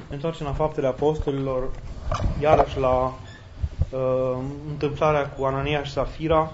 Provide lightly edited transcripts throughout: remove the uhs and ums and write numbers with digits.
Ne întoarcem la Faptele Apostolilor, iarăși la întâmplarea cu Anania și Safira,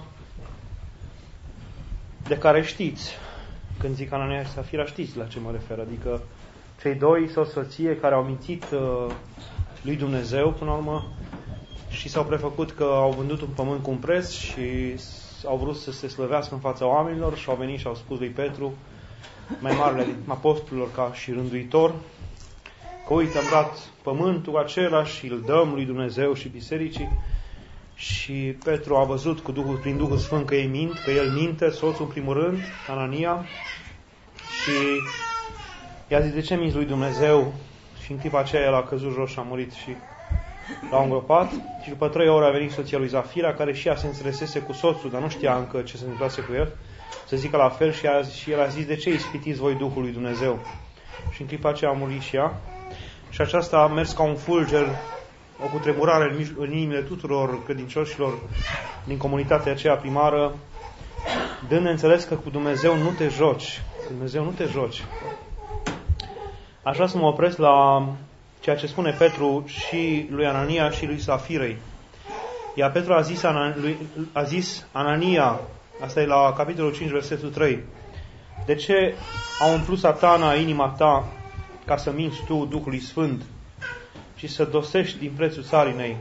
de care știți. Când zic Anania și Safira, știți la ce mă refer. Adică cei doi soție care au mințit lui Dumnezeu până la urmă și s-au prefăcut că au vândut un pământ cu un preț și au vrut să se slăvească în fața oamenilor și au venit și au spus lui Petru, mai marele apostolilor ca și rânduitor, că uite, am dat pământul acela și îl dăm lui Dumnezeu și bisericii. Și Petru a văzut cu prin Duhul Sfânt că ei mint, că el minte, soțul în primul rând, Anania, și i-a zis, de ce minți lui Dumnezeu? Și în clipa aceea el a căzut jos și a murit și l-au îngropat. Și după 3 ore a venit soția lui Safira, care și ea se înțelesese cu soțul, dar nu știa încă ce se întâmplase cu el, să zică la fel, și el a zis, de ce ispitiți voi Duhul lui Dumnezeu? Și în clipa aceea a murit și ea. Și aceasta a mers ca un fulger, o cutremurare în inimile tuturor credincioșilor din comunitatea aceea primară, dând înțeles că cu Dumnezeu nu te joci. Cu Dumnezeu nu te joci. Aș vrea să mă opresc la ceea ce spune Petru și lui Anania și lui Safirei. Iar Petru a zis Anania, asta e la capitolul 5, versetul 3, de ce a umplut Satana inima ta ca să minți tu Duhului Sfânt și să dosești din prețul țarinei?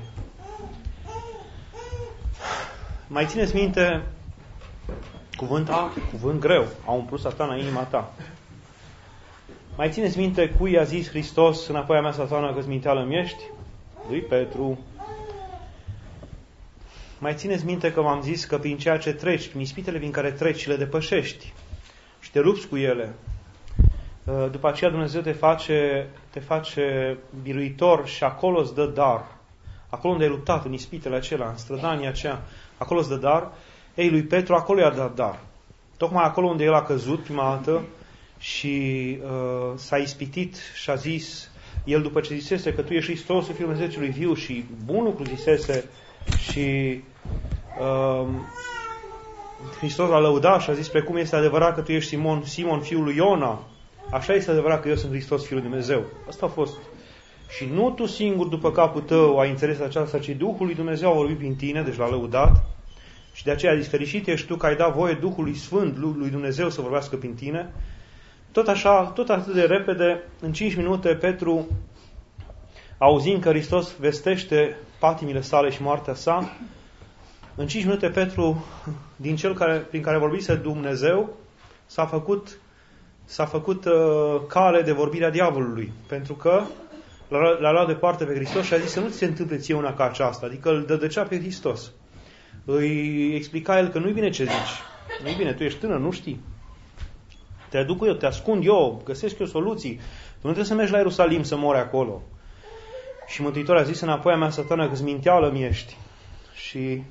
Mai țineți minte cuvânt greu, a umplut Satana inima ta. Mai țineți minte cui i-a zis Hristos, înapoi a mea Satana, că-ți minteală-mi ești? Lui Petru. Mai țineți minte că v-am zis că prin ceea ce treci, prin ispitele prin care treci și le depășești și te lupți cu ele, după aceea Dumnezeu te face biruitor și acolo îți dă dar. Acolo unde ai luptat, în ispitele acelea, în strădania aceea, acolo îți dă dar. Ei, lui Petru acolo i-a dat dar. Tocmai acolo unde el a căzut prima dată și s-a ispitit și a zis, el după ce zisese că tu ești Hristosul Fiul Dumnezeului viu și bun lucru zisese și Hristos l-a lăudat și a zis, precum este adevărat că tu ești Simon fiul lui Iona, așa este adevărat că eu sunt Hristos Fiul lui Dumnezeu. Asta a fost. Și nu tu singur după capul tău ai înțeles aceasta, ci Duhul lui Dumnezeu a vorbit prin tine, deci l-a lăudat. Și de aceea a zis, fericit ești tu că ai dat voie Duhului Sfânt lui Dumnezeu să vorbească prin tine. Tot așa, tot atât de repede, în 5 minute, Petru, auzind că Hristos vestește patimile sale și moartea sa, în 5 minute Petru, din cel prin care vorbise Dumnezeu, s-a făcut cale de vorbirea diavolului, pentru că l-a luat departe pe Hristos și a zis să nu ți se întâmple ție una ca aceasta, adică îl dădăcea pe Hristos. Îi explica el că nu-i bine ce zici, nu-i bine, tu ești tânăr, nu știi. Te aduc eu, te ascund eu, găsesc eu soluții. Tu nu trebuie să mergi la Ierusalim să mori acolo. Și Mântuitorul a zis, înapoi a mea Satana, că-ți minteală-mi ești. Și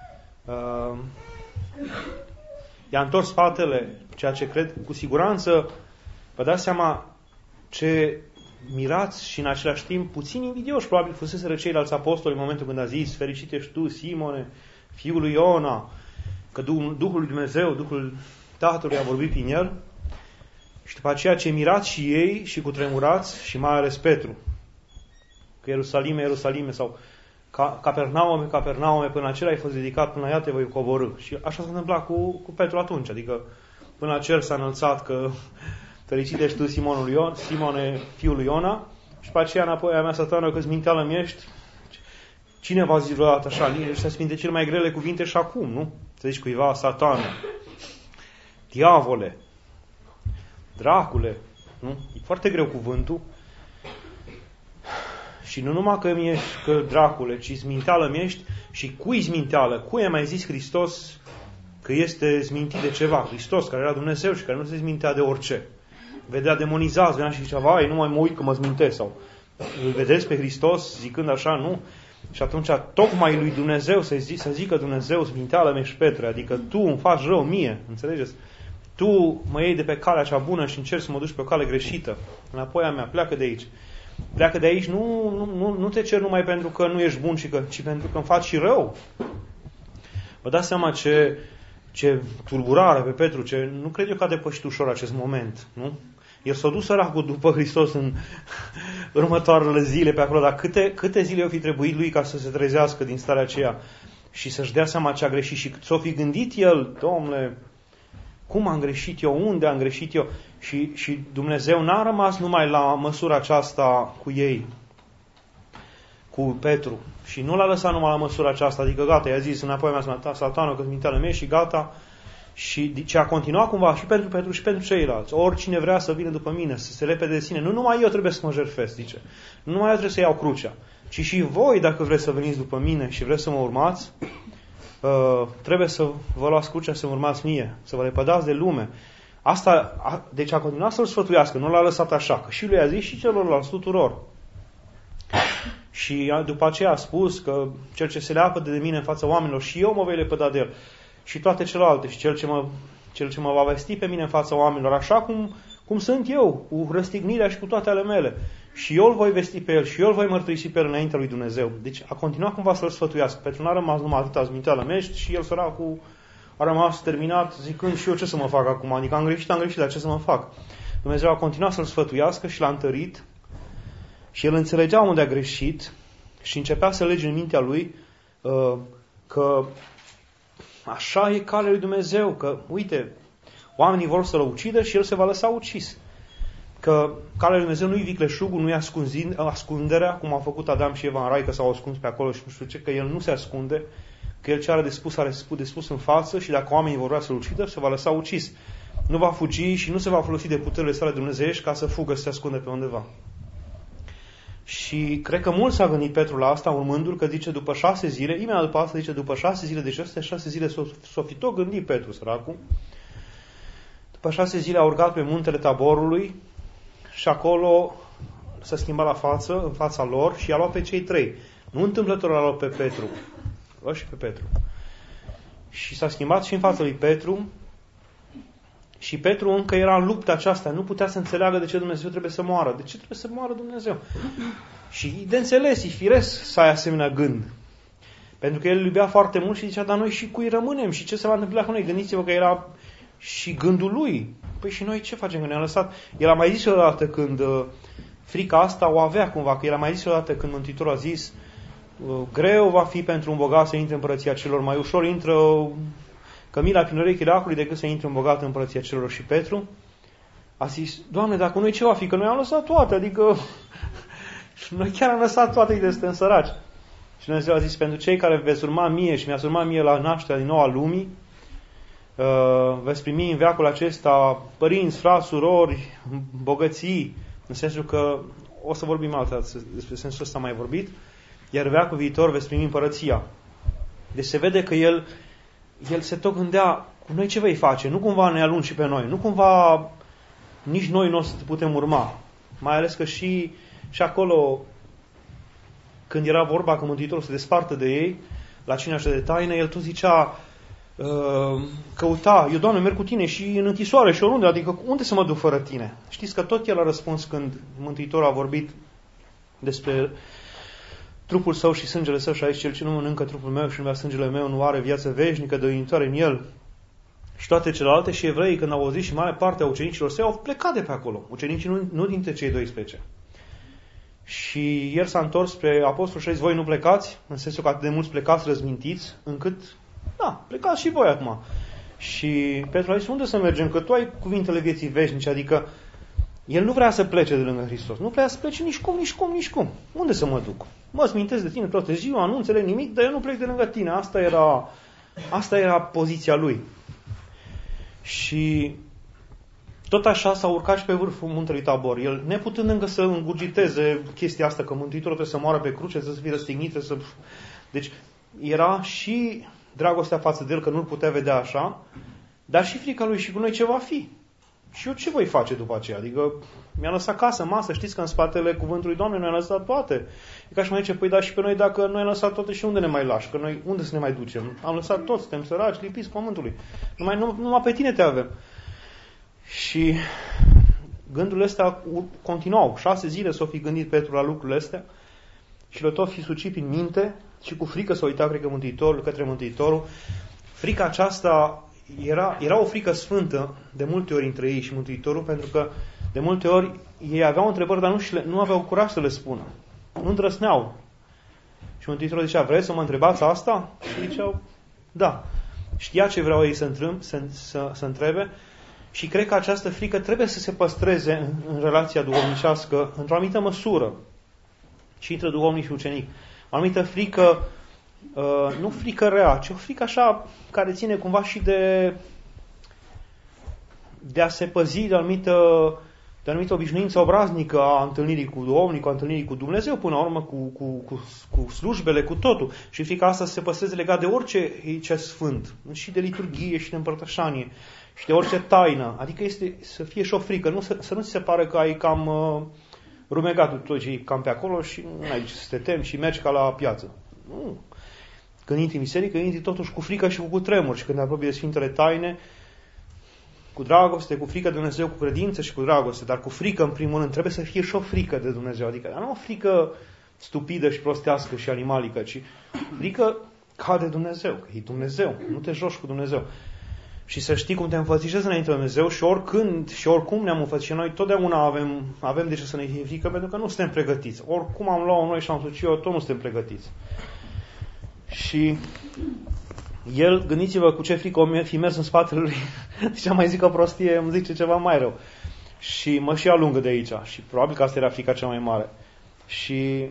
i-a întors spatele, ceea ce cred cu siguranță, vă dați seama ce mirați și în același timp puțin invidioși probabil fuseseră ceilalți apostoli în momentul când a zis, fericit ești tu, Simone, fiul lui Iona, că Duhul lui Dumnezeu, Duhul Tatălui a vorbit prin el. Și după aceea ce mirați și ei și cutremurați și mai ales Petru, că Ierusalime sau Capernaume, până la cer ai fost ridicat, până la ea te voi coborî. Și așa s-a întâmplat cu Petru atunci, adică până la cer s-a înălțat că fericit ești tu, Simone, fiul lui Iona, și după aceea înapoi a mea Satana, că-ți minteală-mi ești. Cine v-a zis vreodată așa? Ăștia sunt cele mai grele cuvinte și acum, nu? Să zici cuiva, Satana, diavole, dracule, nu? E foarte greu cuvântul. Și nu numai că dracule, ci zminteală-mi ești și cui zminteală? Cui a mai zis Hristos că este zmintit de ceva? Hristos, care era Dumnezeu și care nu se zmintea de orice. Vedea demonizați, venea și zicea, vai, nu mai mă uit că mă zmintesc. Sau îl vedeți pe Hristos zicând așa, nu? Și atunci tocmai lui Dumnezeu să zică Dumnezeu, zminteală-mi ești, Petre, adică tu îmi faci rău mie, înțelegeți? Tu mă iei de pe calea cea bună și încerci să mă duci pe o cale greșită. Înapoi a mea, pleacă de aici. Pleacă de aici, nu te cer numai pentru că nu ești bun, ci pentru că îmi faci și rău. Vă dați seama ce tulburare pe Petru, nu cred eu că a depășit ușor acest moment, nu? El s-a dus săracul după Hristos în următoarele zile pe acolo, dar câte zile au fi trebuit lui ca să se trezească din starea aceea și să-și dea seama ce a greșit și s-o fi gândit el, Domnule, cum am greșit eu, unde am greșit eu? Și Dumnezeu n-a rămas numai la măsura aceasta cu ei, cu Petru. Și nu l-a lăsat numai la măsura aceasta, adică gata, i-a zis înapoi mi-a smatat satanul că minteala mea și gata. Și ce a continuat cumva și pentru Petru și pentru ceilalți. Oricine vrea să vină după mine, să se lepede de sine. Nu numai eu trebuie să mă jertfesc, zice. Nu numai eu trebuie să iau crucea. Ci și voi, dacă vreți să veniți după mine și vreți să mă urmați, trebuie să vă luați crucea să mă urmați mie. Să vă lepădați de lume. Deci a continuat să-l sfătuiască. Nu l-a lăsat așa. Că și lui a zis și celorlalți tuturor. Și după aceea a spus că cel ce se leapădă de mine în fața oamenilor și eu mă voi lepăda de el. Și toate celelalte. Și cel ce mă va vesti pe mine în fața oamenilor, așa cum sunt eu, cu răstignirea și cu toate ale mele. Și eu îl voi vesti pe el și eu îl voi mărturisi pe el înaintea lui Dumnezeu. Deci a continuat cumva să-l sfătuiască. Petru n-a rămas numai atâta zminteală mești și el săracul a rămas terminat zicând și eu ce să mă fac acum? Adică am greșit, dar ce să mă fac? Dumnezeu a continuat să-l sfătuiască și l-a întărit și el înțelegea unde a greșit și începea să lege în mintea lui că așa e calea lui Dumnezeu, că, uite, oamenii vor să-l ucidă și el se va lăsa ucis. Că calea lui Dumnezeu nu-i vicleșugul, nu-i ascunderea, cum au făcut Adam și Eva în rai, că s-au ascuns pe acolo și nu știu ce, că el nu se ascunde, că el ce are de spus, are de spus în față și dacă oamenii vor vrea să-l ucidă, se va lăsa ucis. Nu va fugi și nu se va folosi de puterile sale dumnezeiești ca să fugă, să se ascunde pe undeva. Și cred că mult s-a gândit Petru la asta, urmându-l că zice după 6 zile, imediat după asta zice după 6 zile, deci astea 6 zile s-o fi tot gândit Petru, săracul. După 6 zile a urcat pe muntele Taborului și acolo s-a schimbat la față, în fața lor și i-a luat pe cei 3. Nu întâmplător a luat pe Petru, a luat și pe Petru. Și s-a schimbat și în fața lui Petru și Petru încă era în lupta aceasta, nu putea să înțeleagă de ce Dumnezeu trebuie să moară. De ce trebuie să moară Dumnezeu? Și de înțeles, e firesc să ai asemenea gând. Pentru că el îl iubea foarte mult și zicea, dar noi și cui rămânem? Și ce se va întâmpla cu noi? Gândiți-vă că era și gândul lui. Păi și noi ce facem? Că ne-a lăsat. El a mai zis odată când frica asta o avea cumva, că el a mai zis odată când Mântuitorul a zis greu va fi pentru un bogat să intre în împărăția celor, mai ușor intră cămila prin urechile acului decât să intre un bogat în împărăția celor. Și Petru a zis, Doamne, dacă noi ce va fi? Că noi am lăsat toate, adică noi chiar am lăsat toate de suntem săraci. Și Dumnezeu a zis, pentru cei care veți urma mie și mi-ați urma mie la nașterea din nou a lumii, veți primi în veacul acesta părinți, frați, surori, bogății, în sensul că o să vorbim altă despre sensul ăsta mai vorbit, iar în veacul viitor veți primi împărăția. Deci se vede că el se tot gândea, cu noi ce vei face? Nu cumva ne alungi și pe noi, nu cumva nici noi nu o să te putem urma. Mai ales că și acolo, când era vorba că Mântuitorul se despartă de ei, la cina așa de taină, el tot zicea, căuta, eu, Doamne, merg cu tine și în închisoare și oriunde, adică unde să mă duc fără tine? Știți că tot el a răspuns când Mântuitorul a vorbit despre trupul său și sângele său și aici cel ce nu mănâncă trupul meu și nu bea sângele meu nu are viață veșnică, dăruitoare în el. Și toate celelalte și evreii, când au auzit și mare parte a ucenicilor săi, au plecat de pe acolo. Ucenicii nu dintre cei 12. Și el s-a întors spre apostol și a zis, voi nu plecați, în sensul că atât de mulți plecați răzmintiți, încât, da, plecați și voi acum. Și Petru a zis, unde să mergem? Că tu ai cuvintele vieții veșnice, adică el nu vrea să plece de lângă Hristos. Nu vrea să plece nici cum. Unde să mă duc? Mă smintesc de tine toată ziua, nu înțeleg nimic, dar eu nu plec de lângă tine. Asta era poziția lui. Și tot așa s-a urcat și pe vârful muntelui Tabor. El, neputând încă să îngurgiteze chestia asta, că Mântuitorul trebuie să moară pe cruce, să fie răstignit, Deci era și dragostea față de el, că nu-l putea vedea așa, dar și frica lui și cu noi ce va fi. Și eu ce voi face după aceea? Adică mi-a lăsat casă, masă, știți că în spatele cuvântului Doamne noi am lăsat toate. E ca și mai zice, păi da și pe noi dacă noi am lăsat toate și unde ne mai lași? Că noi unde să ne mai ducem? Am lăsat toți, suntem săraci, lipiți pământului. Numai pe tine te avem. Și gândurile astea continuau. 6 zile s-o fi gândit Petru la lucrurile astea și le tot fi sucit în minte și cu frică s-o uita către Mântuitorul. Frica aceasta era o frică sfântă de multe ori între ei și Mântuitorul, pentru că De multe ori ei aveau întrebări, dar nu aveau curaj să le spună. Nu îndrăsneau. Și Mântuitorul zicea, vreți să mă întrebați asta? Și ziceau, da. Știa ce vreau ei să întrebe și cred că această frică trebuie să se păstreze în relația duhovnicească într-o anumită măsură. Și între duhovnic și ucenic. O anumită frică, nu frică rea, ci o frică așa care ține cumva și de a se păzi de anumită obișnuință obraznică a întâlnirii cu duhovnicul, a întâlnirii cu Dumnezeu, până la urmă cu slujbele, cu totul. Și frica asta să se păstreze legat de orice ce sfânt, și de liturghie, și de împărtășanie, și de orice taină. Adică este să fie și o frică, să nu ți se pare că ai cam rumegat tot ce e cam pe acolo și nu ai ce să te temi și mergi ca la piață. Nu. Când intri în biserică, intri totuși cu frică și cu cutremur. Și când te apropii de Sfintele Taine, cu dragoste, cu frică de Dumnezeu, cu credință și cu dragoste, dar cu frică, în primul rând, trebuie să fie și o frică de Dumnezeu. Adică nu o frică stupidă și prostească și animalică, ci frică ca de Dumnezeu, că e Dumnezeu, nu te joci cu Dumnezeu. Și să știi cum te înfățișezi înainte de Dumnezeu și oricând și oricum ne-am înfățișat noi, totdeauna avem de ce să ne fie frică, pentru că nu suntem pregătiți. Oricum am luat noi și am sucit eu, tot nu suntem pregătiți. Și el, gândiți-vă cu ce frică o fi mers în spatele lui, zicea, mai zic o prostie, îmi zice ceva mai rău. Și mă și alungă de aici. Și probabil că asta era frica cea mai mare. Și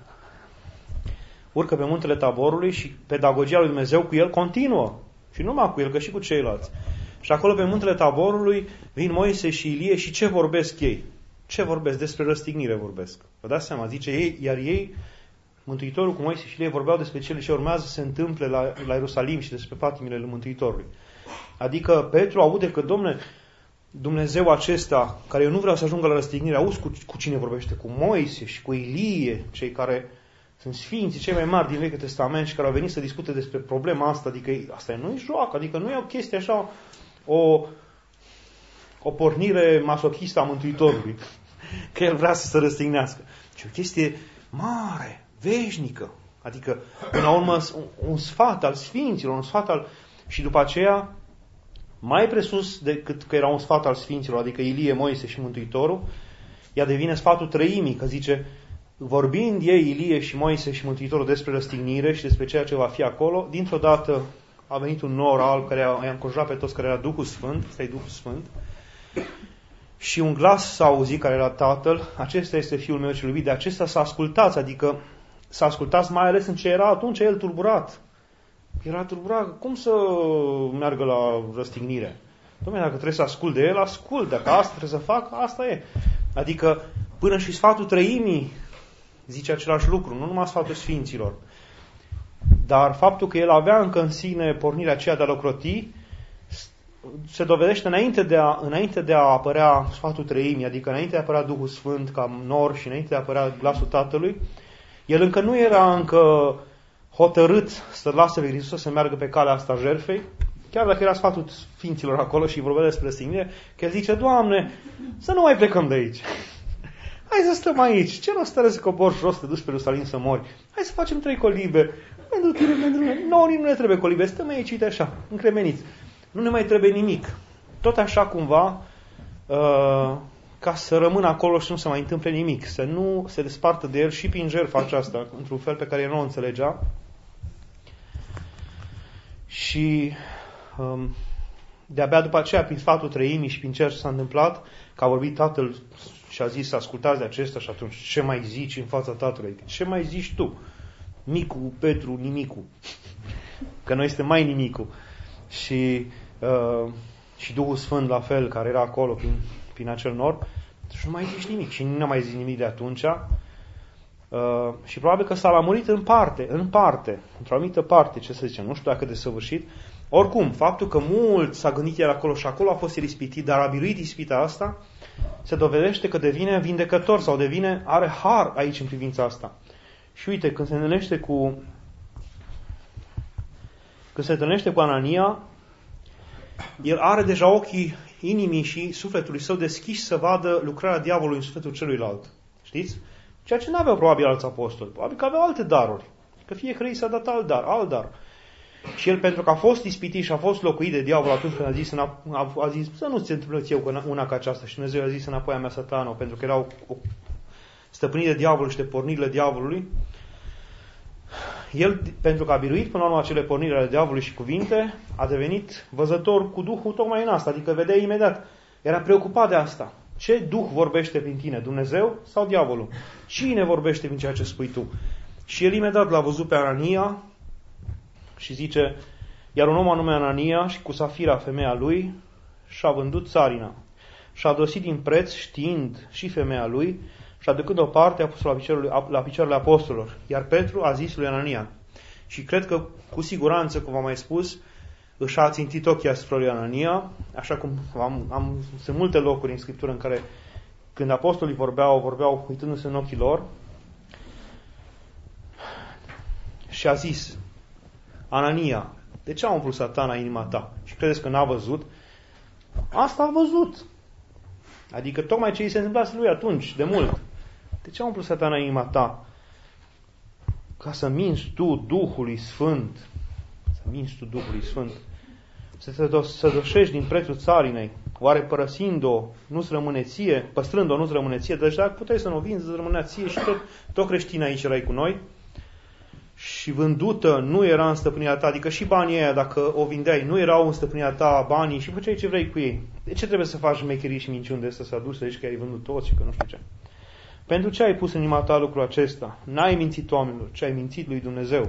urcă pe muntele Taborului și pedagogia lui Dumnezeu cu el continuă. Și nu numai cu el, că și cu ceilalți. Și acolo pe muntele Taborului vin Moise și Ilie și ce vorbesc ei? Ce vorbesc? Despre răstignire vorbesc. Vă dați seama, zice ei, iar ei, Mântuitorul cu Moise și Ilie vorbeau despre cele ce urmează să se întâmple la Ierusalim și despre patimile lui Mântuitorului. Adică Petru aude că, Dom'le, Dumnezeu acesta, care eu nu vreau să ajungă la răstignire, auzi cu cine vorbește? Cu Moise și cu Ilie, cei care sunt sfinții, cei mai mari din Vechiul Testament și care au venit să discute despre problema asta. Adică asta nu-i joacă, adică nu e o chestie așa, o pornire masochistă a Mântuitorului, că el vrea să se răstignească. ci o chestie mare, veșnică. Adică, până la urmă, un sfat al sfinților, un sfat al... Și după aceea, mai presus decât că era un sfat al sfinților, adică Ilie, Moise și Mântuitorul, ea devine sfatul treimii, că zice, vorbind ei, Ilie și Moise și Mântuitorul despre răstignire și despre ceea ce va fi acolo, dintr-o dată a venit un nor alb care i-a înconjurat pe toți, care era Duhul Sfânt, ăsta e Duhul Sfânt, și un glas s-a auzit care era Tatăl, acesta este Fiul meu cel iubit, de acesta să ascultați, adică să ascultați mai ales în ce era atunci el tulburat. Era tulburat, cum să meargă la răstignire? Dom'le, dacă trebuie să ascult de el, ascult, dacă asta trebuie să fac, asta e. Adică până și sfatul treimii zice același lucru, nu numai sfatul sfinților. Dar faptul că el avea încă în sine pornirea aceea de a locroti, se dovedește înainte de a apărea sfatul treimii, adică înainte de a apărea Duhul Sfânt ca nor și înainte de a apărea glasul Tatălui, el încă nu era încă hotărât să lase pe Hristos să meargă pe calea asta jertfei, chiar dacă era sfatul sfinților acolo și vorbea despre răstignire, că el zice, Doamne, să nu mai plecăm de aici. Hai să stăm aici. Ce rost are să cobori jos, te duci pe Ierusalim să mori? Hai să facem 3 colibe. Pentru tine, pentru mine. Nouă nu ne trebuie colibe. Stăm aici, uite așa, încremeniți. Nu ne mai trebuie nimic. Tot așa cumva, ca să rămână acolo și nu se mai întâmple nimic. Să nu se despartă de el și prin jertfa aceasta, într-un fel pe care el nu o înțelegea. Și de-abia după aceea, prin sfatul treimii și prin ceea ce s-a întâmplat, că a vorbit Tatăl și a zis, ascultați de acesta și atunci ce mai zici în fața Tatălui? Ce mai zici tu? Micu, Petru, nimicu. Că noi suntem mai nimicu. Și Duhul Sfânt la fel, care era acolo prin acel nor, și nu mai zici nimic. Și nu mai zis nimic de atunci. Și probabil că s-a lămurit în parte, într-o anumită parte, ce să zicem, nu știu dacă de săvârșit. Oricum, faptul că mult s-a gândit el acolo și acolo a fost el ispitit, dar a biruit ispita asta, se dovedește că devine vindecător sau are har aici în privința asta. Și uite, când se întâlnește cu Anania, el are deja ochii inimii și sufletului său deschiși să vadă lucrarea diavolului în sufletul celuilalt. Știți? Ceea ce nu aveau probabil alți apostoli. Probabil că aveau alte daruri. Că fiecare i s-a dat alt dar. Și el, pentru că a fost ispitit și a fost locuit de diavol atunci când a zis să nu ți se întâmplă ție una ca aceasta. Și Dumnezeu a zis înapoi a mea, Satano, pentru că erau stăpânit de diavol și de pornirile diavolului. El, pentru că a biruit până la urmă acele porniri ale diavolului și cuvinte, a devenit văzător cu Duhul tocmai în asta, adică vedea imediat. Era preocupat de asta. Ce Duh vorbește prin tine? Dumnezeu sau diavolul? Cine vorbește prin ceea ce spui tu? Și el imediat l-a văzut pe Anania și zice, iar un om anume Anania și cu Safira, femeia lui, și-a vândut țarina. Și-a dosit din preț, știind și femeia lui, și aducând o parte a pus la picioarele apostolilor. Iar Petru a zis lui Anania. Și cred că, cu siguranță, cum am mai spus, își a țintit ochii asupra lui Anania, așa cum sunt multe locuri în Scriptură în care, când apostolii vorbeau uitându-se în ochii lor, și a zis, Anania, de ce a umplut Satana inima ta? Și credeți că n-a văzut? Asta a văzut. Adică tocmai ce îi se întâmplase lui atunci, de mult. De ce a umplut Satana inima ta? Ca să minți tu Duhului Sfânt. Să minți tu Duhului Sfânt. Să doșești din prețul țarinei. Oare părăsind-o nu-ți rămâne ție? Păstrând-o nu-ți rămâne ție? Deci dacă puteai să nu o vinzi, îți rămânea ție și tot creștin aici erai cu noi. Și vândută nu era în stăpânirea ta, adică și banii aia, dacă o vindeai, nu erau în stăpânirea ta banii și făceai ce vrei cu ei. De ce trebuie să faci mecherii și minciuni de astea, să aduci să zici că ai vândut toți și că nu știu ce? Pentru ce ai pus în inima ta lucrul acesta? N-ai mințit oamenilor, ci ai mințit lui Dumnezeu.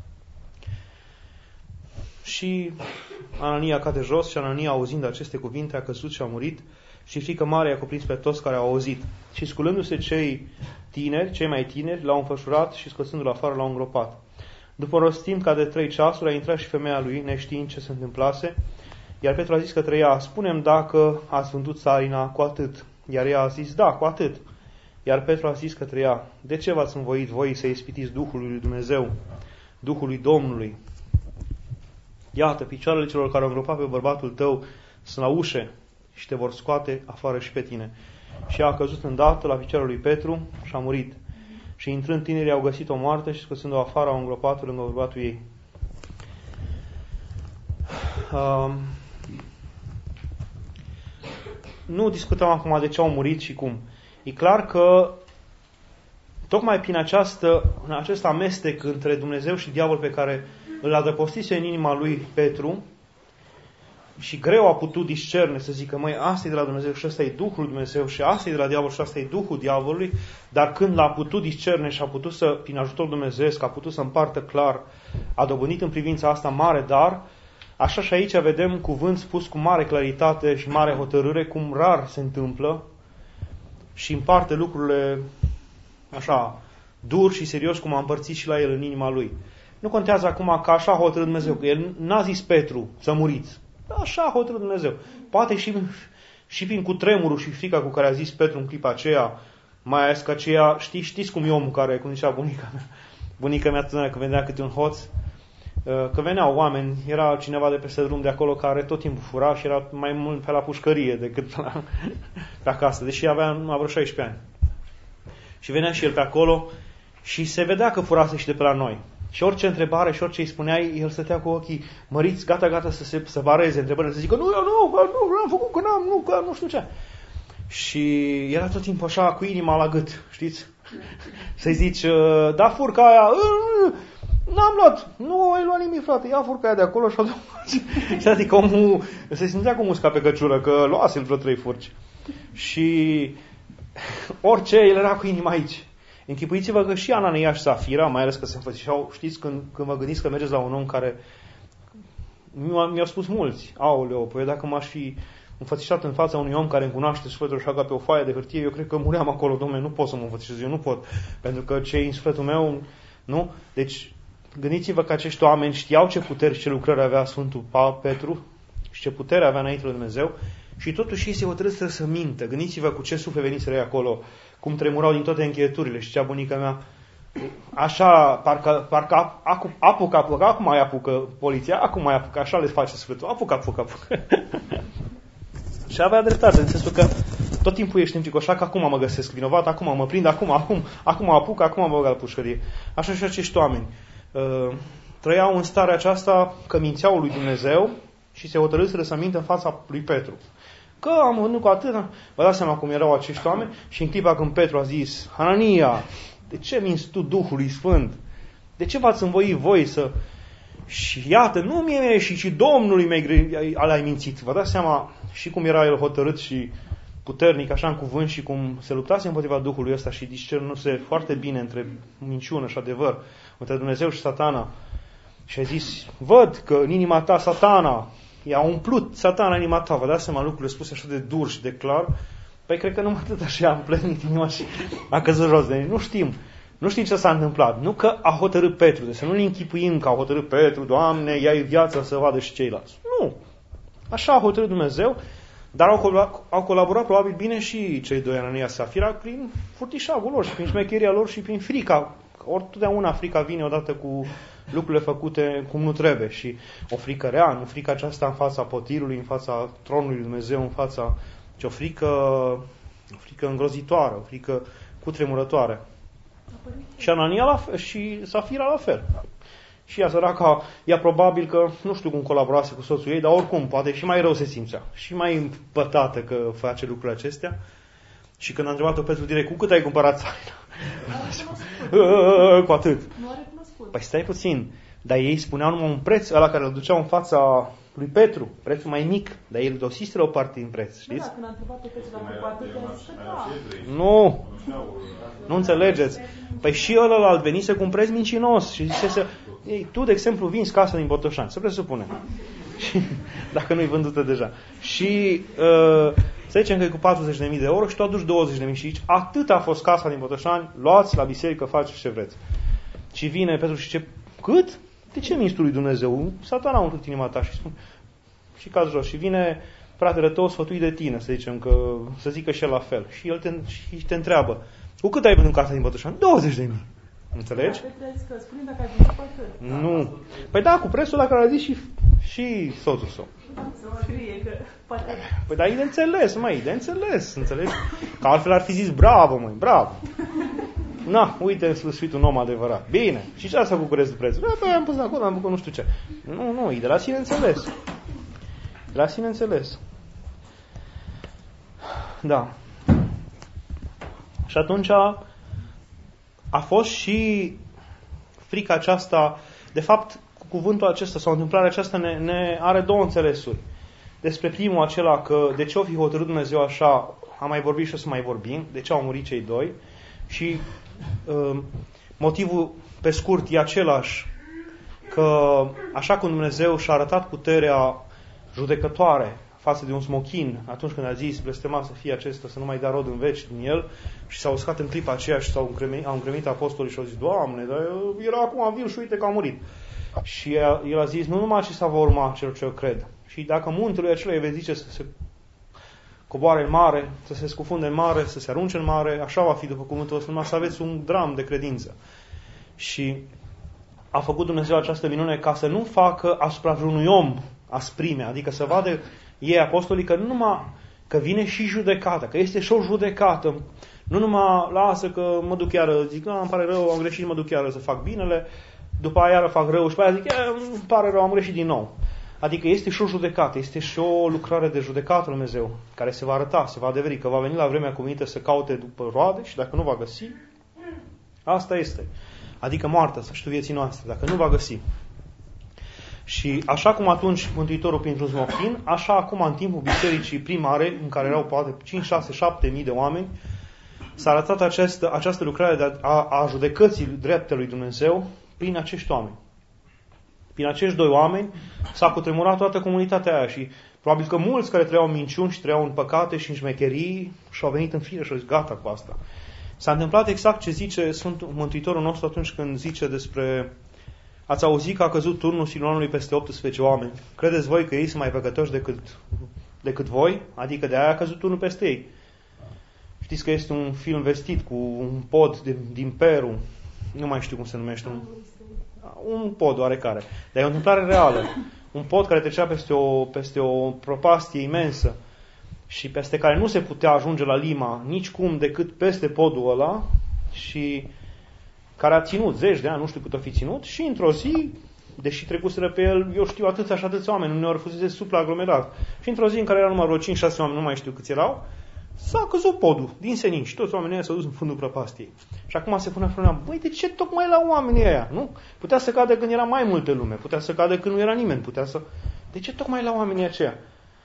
Și Anania cade jos și Anania, auzind aceste cuvinte, a căzut și a murit și frică mare i-a cuprins pe toți care au auzit. Și sculându-se cei mai tineri, l-au înfășurat și scoțându-l afară l-au îngropat. După un timp ca de 3 ceasuri a intrat și femeia lui, neștiind ce se întâmplase, iar Petru a zis către ea, spune-mi dacă ați vândut țarina cu atât. Iar ea a zis, da, cu atât. Iar Petru a zis către ea, de ce v-ați învoit voi să ispitiți Duhul lui Dumnezeu, Duhului Domnului? Iată, picioarele celor care au îngropat pe bărbatul tău sunt la ușe și te vor scoate afară și pe tine. Și ea a căzut îndată la picioarele lui Petru și a murit. Și intrând tinerii au găsit-o moartă și scoțând-o afară au îngropat-o lângă bărbatul ei. Nu discutăm acum de ce au murit și cum. E clar că tocmai prin acest amestec între Dumnezeu și diavol pe care îl adăpostise în inima lui Petru și greu a putut discerne să zică, măi, asta e de la Dumnezeu și ăsta e Duhul lui Dumnezeu și asta e de la diavol și asta e Duhul diavolului, dar când l-a putut discerne și a putut să, prin ajutorul Dumnezeu, a putut să împartă clar, a dobândit în privința asta mare dar, așa și aici vedem cuvânt spus cu mare claritate și mare hotărâre, cum rar se întâmplă și împarte lucrurile așa, dur și serios, cum a împărțit și la el în inima lui. Nu contează acum că așa a hotărât Dumnezeu, că el n-a zis Petru să muriți. Așa a hotărât Dumnezeu. Poate și prin cutremurul și frica cu care a zis Petru în clipa aceea, mai ales că aceea, știți cum e omul care, cum zicea bunica mea tânără, că venea câte un hoț, că veneau oameni, era cineva de peste drum de acolo care tot timpul fura și era mai mult pe la pușcărie decât pe acasă, deși avea numai vreo 16 ani. Și venea și el pe acolo și se vedea că furase și de pe la noi. Și orice întrebare și orice îi spuneai, el stătea cu ochii măriți, gata să bareze întrebările, să zică, nu, am făcut, că nu știu ce. Și era tot timpul așa, cu inima la gât, știți? Să-i zici, da, furca aia, n-am luat, nu ai luat nimic, frate, ia furca aia de acolo și o dă. Și adică omul se simțea cu musca pe căciulă, că luase vreo 3 furci. Și orice, el era cu inima aici. Închipuiți-vă că și Anania și Safira, mai ales că se înfățișau, știți, când vă gândiți că mergeți la un om care mi-au spus mulți, aoleo, păi dacă m-aș fi înfățișat în fața unui om care îmi cunoaște sufletul și aga pe o foaie de hârtie, eu cred că muream acolo, dom'le, nu pot să mă înfățișez, eu nu pot, pentru că ce e în sufletul meu, nu? Deci, gândiți-vă că acești oameni știau ce puteri și ce lucrări avea Sfântul Petru și ce putere avea înainte de Dumnezeu și totuși ei se hotărâsă să mintă. Gândiți-vă cu ce suflet veniseră ei acolo, cum tremurau din toate încheieturile. Și cea bunica mea, așa, parcă apucă, acum mai apucă poliția, acum mai apucă, așa le face sufletul, apucă. Și avea dreptate, în sensul că tot timpul ești în așa că acum mă găsesc vinovat, acum mă prind, acum apuc, acum mă băg la pușcărie. Așa și acești oameni. trăiau în starea aceasta că mințeau lui Dumnezeu și se hotărâseră să mintă în fața lui Petru. Că am văzut cu atât, vă dați seama cum erau acești oameni, și în clipa când Petru a zis: Anania, de ce minți tu Duhului Sfânt? De ce v-ați învoit voi să... Și iată, nu mie și ci Domnului l-ai mințit. Vă dați seama și cum era el hotărât și puternic, așa în cuvânt, și cum se luptase împotriva Duhului ăsta și discernuse foarte bine între minciună și adevăr, între Dumnezeu și Satana. Și a zis: văd că în inima ta Satana, i-a umplut Satana inima ta. Vă dați seama lucrurile spuse așa de dur și de clar? Păi cred că numai atât așa a împlinit inima și a căzut jos de ei. Nu știm. Nu știm ce s-a întâmplat. Nu că a hotărât Petru. Deci să nu ne închipuim că a hotărât Petru: Doamne, ia-i viața să vadă și ceilalți. Nu. Așa a hotărât Dumnezeu, dar au colaborat probabil bine și cei doi, Anania și Safira, prin furtișagul lor și prin șmecheria lor și prin frica. Ori totdeauna frica vine odată cu lucrurile făcute cum nu trebuie. Și o frică rea, nu frica aceasta în fața potirului, în fața tronului lui Dumnezeu, în fața... ci o frică îngrozitoare, o frică cutremurătoare. Și Anania și Safira la fel. Și ea săraca, ea probabil că, nu știu cum colaborase cu soțul ei, dar oricum, poate și mai rău se simțea. Și mai împătată că face lucrurile acestea. Și când a întrebat-o Petru direct: cu cât ai cumpărat țarina? Cu atât. Păi stai puțin. Dar ei spuneau numai un preț, ăla care îl duceau în fața lui Petru, prețul mai mic, dar el dosiseră o parte din preț, știți? Da, când a întrebat pe Petru dacă cu atât, Nu înțelegeți. Păi și ălălalt venise cu un preț mincinos și zisese: ei, tu, de exemplu, vinzi casa din Botoșani, să presupunem. Dacă nu-i vândută deja. Și să zicem că e cu 40.000 de euro și tu aduci 20.000 și zici: atât a fost casa din Botoșani, luați la biserică, faceți ce vreți. Și vine Petru și zice: cât? De ce minți tu lui Dumnezeu? Satana a umplut inima ta. Și spune, și caz jos. Și vine fratele tău sfătuit de tine, să zicem, că să zică și el la fel. Și el te întreabă: cu cât ai vândut casa din Botoșani? 20.000. Înțelegi? Spune dacă ai vândut cu atât. Nu. Păi da, cu prețul la care a zis și soțul său. Păi da, e de înțeles, măi, de înțeles, înțelegi? Că altfel ar fi zis: bravo, măi, bravo. Na, uite, în sfârșit un om adevărat. Bine. Și ce asta cu prețul? Da, păi am pus acolo, am făcut nu știu ce. Nu, e de la sine înțeles. De la sine înțeles. Da. Și atunci a fost și frica aceasta. De fapt, cu cuvântul acesta sau întâmplarea aceasta ne are două înțelesuri. Despre primul acela că de ce o fi hotărât Dumnezeu așa, am mai vorbit și o să mai vorbim, de ce au murit cei doi. Și motivul pe scurt e același, că așa cum Dumnezeu și-a arătat puterea judecătoare față de un smochin atunci când a zis: blestemat să fie acesta, să nu mai dea rod în veci din el, și s-au uscat în clipa aceea și au îngrămit apostolii și au zis: Doamne, dar era acum viu și uite că a murit. Și el a zis: nu numai acesta va urma celor ce eu cred. Și dacă muntele acela îi vei zice să se coboare în mare, să se scufunde în mare, să se arunce în mare, așa va fi după cuvântul ăsta, numai să aveți un dram de credință. Și a făcut Dumnezeu această minune ca să nu facă asupra vreunui om asprime, adică să vadă ei, apostolii, că nu numai că vine și judecata, că este și o judecată, nu numai lasă că mă duc iară, zic: îmi pare rău, am greșit, mă duc iară să fac binele, după aia iară fac rău și pe aia zic: îmi pare rău, am greșit din nou. Adică este și o judecată, este și o lucrare de judecată Lui Dumnezeu, care se va arăta, se va adeveri, că va veni la vremea cuvenită să caute după roade și dacă nu va găsi, asta este. Adică moartea, să știu, vieții noastre, dacă nu va găsi. Și așa cum atunci Mântuitorul printr-un smochin, așa acum în timpul bisericii primare, în care erau poate 5, 6, 7 mii de oameni, s-a arătat această lucrare a judecății drepte lui Dumnezeu prin acești oameni. Prin acești doi oameni s-a cutremurat toată comunitatea aia și probabil că mulți care trăiau în minciuni și trăiau în păcate și în șmecherii și-au venit în fire și au zis: gata cu asta. S-a întâmplat exact ce zice Sfântul Mântuitorul nostru atunci când zice despre: ați auzit că a căzut turnul Siloanului peste 18 oameni. Credeți voi că ei sunt mai păcătoși decât voi? Adică de aia a căzut turnul peste ei. Știți că este un film vestit cu un pod din Peru, nu mai știu cum se numește, un pod oarecare, dar e o întâmplare reală. Un pod care trecea peste o propastie imensă și peste care nu se putea ajunge la Lima nicicum decât peste podul ăla, și care a ținut zeci de ani, nu știu cât o fi ținut, și într-o zi deși trecuseră pe el, eu știu, atâția și atâția oameni, uneori fusese supraaglomerat. Și într-o zi în care era numai vreo 5-6 oameni, nu mai știu câți erau, s-a căzut podul din senin și toți oamenii ăia s-au dus în fundul prăpastiei. Și acum se punea problema, băi, de ce tocmai la oamenii ăia? Nu? Putea să cadă când era mai multă lume, putea să cadă când nu era nimeni, De ce tocmai la oamenii aceia?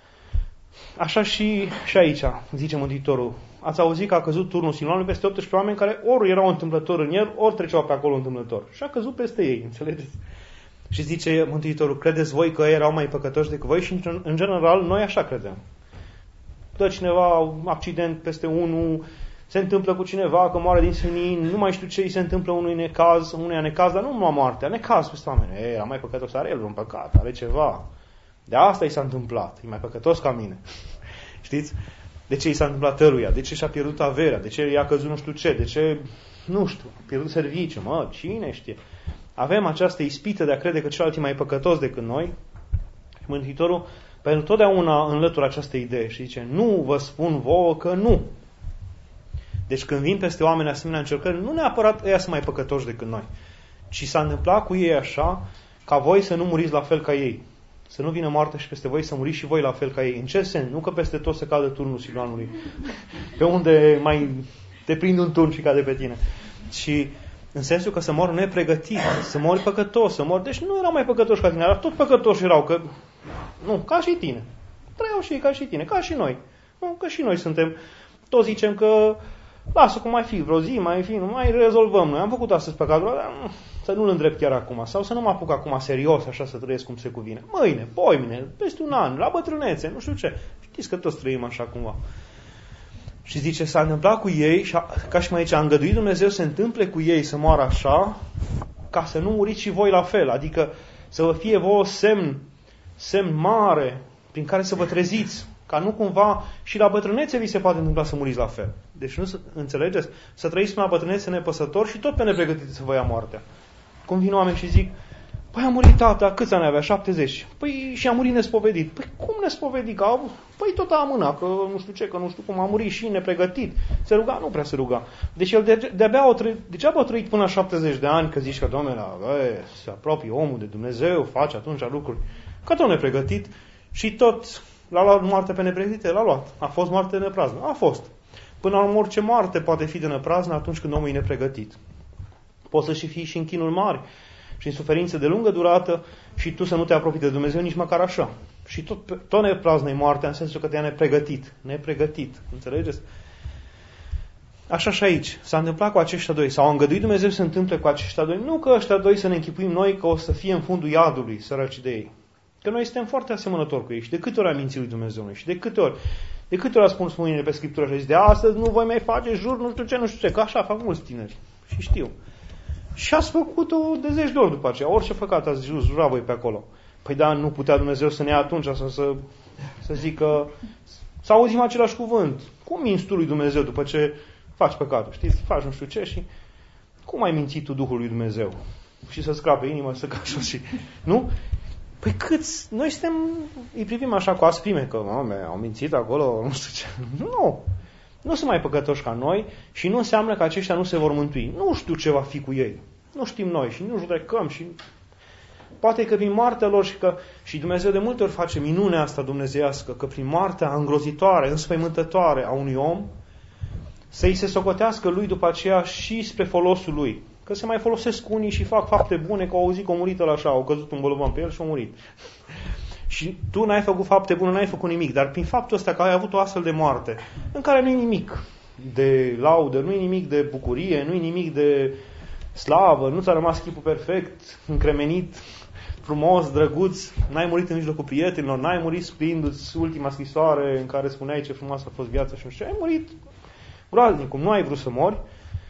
Așa și aici, zice Mântuitorul. Ați auzit că a căzut turnul Siloanului peste 18 oameni care ori erau întâmplători în el, ori treceau pe acolo întâmplător. Și a căzut peste ei, înțelegeți? Și zice Mântuitorul, credeți voi că ei erau mai păcătoși decât voi? Și în general, noi așa credem. Dă cineva accident peste unul, se întâmplă cu cineva că moare din senin, nu mai știu ce îi se întâmplă unuia necaz, dar nu numai moartea, necaz peste oameni. Era mai păcătos, are el un păcat, are ceva. De asta i s-a întâmplat, e mai păcătos ca mine. Știți? De ce i s-a întâmplat ăluia? De ce și-a pierdut averea? De ce i-a căzut nu știu ce? De ce, nu știu, a pierdut serviciu? Cine știe? Avem această ispită de a crede că celălalt e mai păcătos decât noi. Mântuitorul pentru totdeauna înlătură această idee și zice, nu vă spun vouă că nu. Deci când vin peste oameni asemenea încercări, nu neapărat ăia sunt mai păcătoși decât noi, ci s-a întâmplat cu ei așa, ca voi să nu muriți la fel ca ei. Să nu vină moartea și peste voi să muriți și voi la fel ca ei. În ce sens? Nu că peste tot să cadă turnul Siloanului, pe unde mai te prinde un turn și cade pe tine. Și în sensul că să mor nepregătit, să mori păcătos, să mor. Deci nu erau mai păcătoși ca tine, dar tot păcătoși erau, că nu, ca și tine. Trăiau și ei ca și tine, ca și noi. Nu, că și noi suntem. Toți zicem că lasă cum mai fi, vreo zi, nu mai rezolvăm noi. Am făcut astăzi păcatul, dar să nu-l îndrept chiar acum. Sau să nu mă apuc acum serios, așa să trăiesc cum se cuvine. Mâine, poimine, peste un an, la bătrânețe, nu știu ce. Știți că toți trăim așa cumva. Și zice, s-a întâmplat cu ei, și ca și mai aici, a îngăduit Dumnezeu să se întâmple cu ei să moară așa, ca să nu muriți și voi la fel. Adică să vă fie vouă semn mare, prin care să vă treziți, ca nu cumva și la bătrânețe vi se poate întâmpla să muriți la fel. Deci nu înțelegeți? Să trăiți până la bătrânețe nepăsători și tot pe nepregătiți să vă ia moartea. Cum vin oameni și zic, păi a murit tata, câți ani avea? 70. Păi și a murit nespovedit. Păi cum nespovedit? Păi tot a amânat, că nu știu ce, că nu știu cum a murit și nepregătit. Se ruga? Nu prea se ruga. Deci el degeaba a trăit până la 70 de ani, că zici că, Doamne, se apropie omul de Dumnezeu, face atunci lucruri. Că tot nepregătit și tot l-a luat moartea pe nepregătite, l-a luat. A fost moarte năpraznă? A fost. Până la urmă, orice moarte poate fi de năpraznă atunci când omul e nepregătit. Poți să și fii și în chinuri mari și în suferință de lungă durată și tu să nu te apropii de Dumnezeu nici măcar așa. Și tot nepraznă e moartea în sensul că te-a nepregătit. Nepregătit. Înțelegeți? Așa și aici. S-a întâmplat cu aceștia doi. Sau a îngăduit Dumnezeu să se întâmple cu aceștia doi. Nu că ăștia doi să ne închipuim noi că o să fie în fundul iadului, săraci de ei. Că noi suntem foarte asemănători cu ei. Și de câte ori am mințit lui Dumnezeu noi? Și de câte ori a spus mâinile pe Scriptură și zis, de astăzi nu voi mai face jur, nu știu ce, că așa fac mulți tineri. Și știu. Și ați făcut-o de 10 de ori după aceea. Orice făcat ați jura voi pe acolo. Păi da, nu putea Dumnezeu să ne ia atunci să zică, să auzim același cuvânt. Cum minți tu lui Dumnezeu după ce faci păcatul? Știți, faci nu știu ce și cum ai mințit tu Duhul lui Dumnezeu? Și să scrape inima, să cașă și... Nu? Păi câți? Noi îi privim așa cu asprime, că au mințit acolo, nu știu ce. Nu sunt mai păcătoși ca noi și nu înseamnă că aceștia nu se vor mântui. Nu știu ce va fi cu ei. Nu știm noi și nu judecăm și poate că prin moartea lor și Dumnezeu de multe ori face minunea asta dumnezeiască, că prin moartea îngrozitoare, înspăimântătoare a unui om, să-i se socotească lui după aceea și spre folosul lui. Că se mai folosesc unii și fac fapte bune, că au auzit că a murit ăla așa, au căzut un bolovan pe el și a murit. Și tu n-ai făcut fapte bune, n-ai făcut nimic, dar prin faptul ăsta că ai avut o astfel de moarte, în care nu-i nimic de laudă, nu-i nimic de bucurie, nu-i nimic de slavă, nu ți-a rămas chipul perfect, încremenit, frumos, drăguț, n-ai murit în mijlocul prietenilor, n-ai murit scriindu-ți ultima scrisoare în care spuneai ce frumoasă a fost viața și nu știu ce, ai murit groaznic, cum nu ai vrut să mori.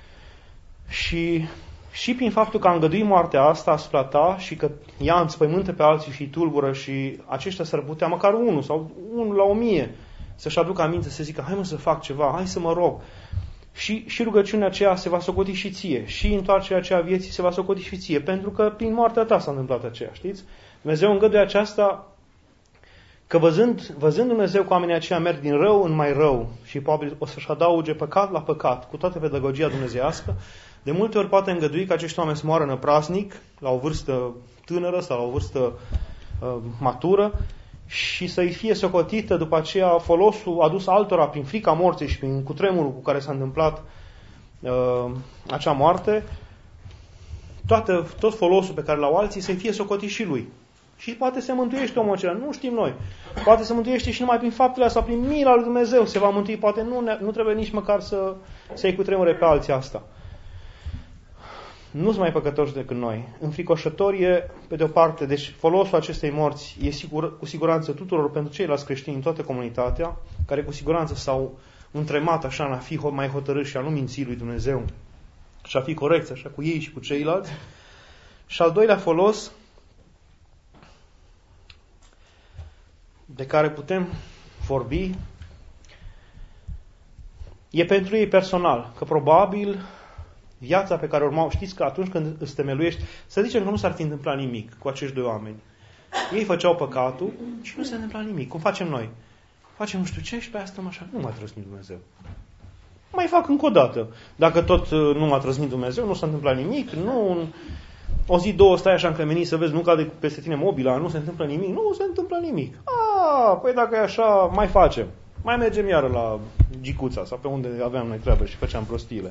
Și prin faptul că a îngăduit moartea asta asupra ta și că ea înspăimântă pe alții și tulbură și aceștia s-ar putea, măcar unul sau unul la 1000, să-și aducă aminte, să zică, hai mă să fac ceva, hai să mă rog. Și rugăciunea aceea se va socoti și ție. Și întoarcerea aceea vieții se va socoti și ție. Pentru că prin moartea ta s-a întâmplat aceea, știți? Dumnezeu îngăduie aceasta că văzând Dumnezeu că oamenii aceia merg din rău în mai rău și probabil o să-și adauge păcat la păcat, cu toată pedagogia dumnezeiască, de multe ori poate îngădui că acești oameni să moară năprasnic, la o vârstă tânără sau la o vârstă matură și să-i fie socotită după aceea folosul adus altora prin frica morții și prin cutremurul cu care s-a întâmplat acea moarte, tot folosul pe care l-au alții să-i fie socotit și lui. Și poate se mântuiește omul acela, nu știm noi. Poate se mântuiește și numai prin faptele sau prin mila lui Dumnezeu se va mântui, poate nu trebuie nici măcar să-i cutremure pe alții asta. Nu sunt mai păcătoși decât noi. Înfricoșătorie, pe de o parte, deci folosul acestei morți e cu siguranță tuturor pentru ceilalți creștini în toată comunitatea, care cu siguranță s-au întremat așa în a fi mai hotărâși și a nu minți lui Dumnezeu și a fi corecți așa cu ei și cu ceilalți. Și al doilea folos de care putem vorbi e pentru ei personal, că probabil viața pe care urmau, știți că atunci când îți temeluiești, să zicem că nu s-ar fi întâmplat nimic cu acești doi oameni. Ei făceau păcatul și nu se întâmpla nimic. Cum facem noi? Facem nu știu ce și pe asta așa, nu m-a trăsnit Dumnezeu. Mai fac încă o dată. Dacă tot nu m-a trăsnit Dumnezeu, nu s-a întâmplat nimic, nu... O zi, două, stai așa încremenit să vezi, nu cade peste tine mobila, nu se întâmplă nimic, nu se întâmplă nimic. Păi dacă e așa, mai facem. Mai mergem iară la Gicuța sau pe unde aveam noi treabă și făceam prostiile.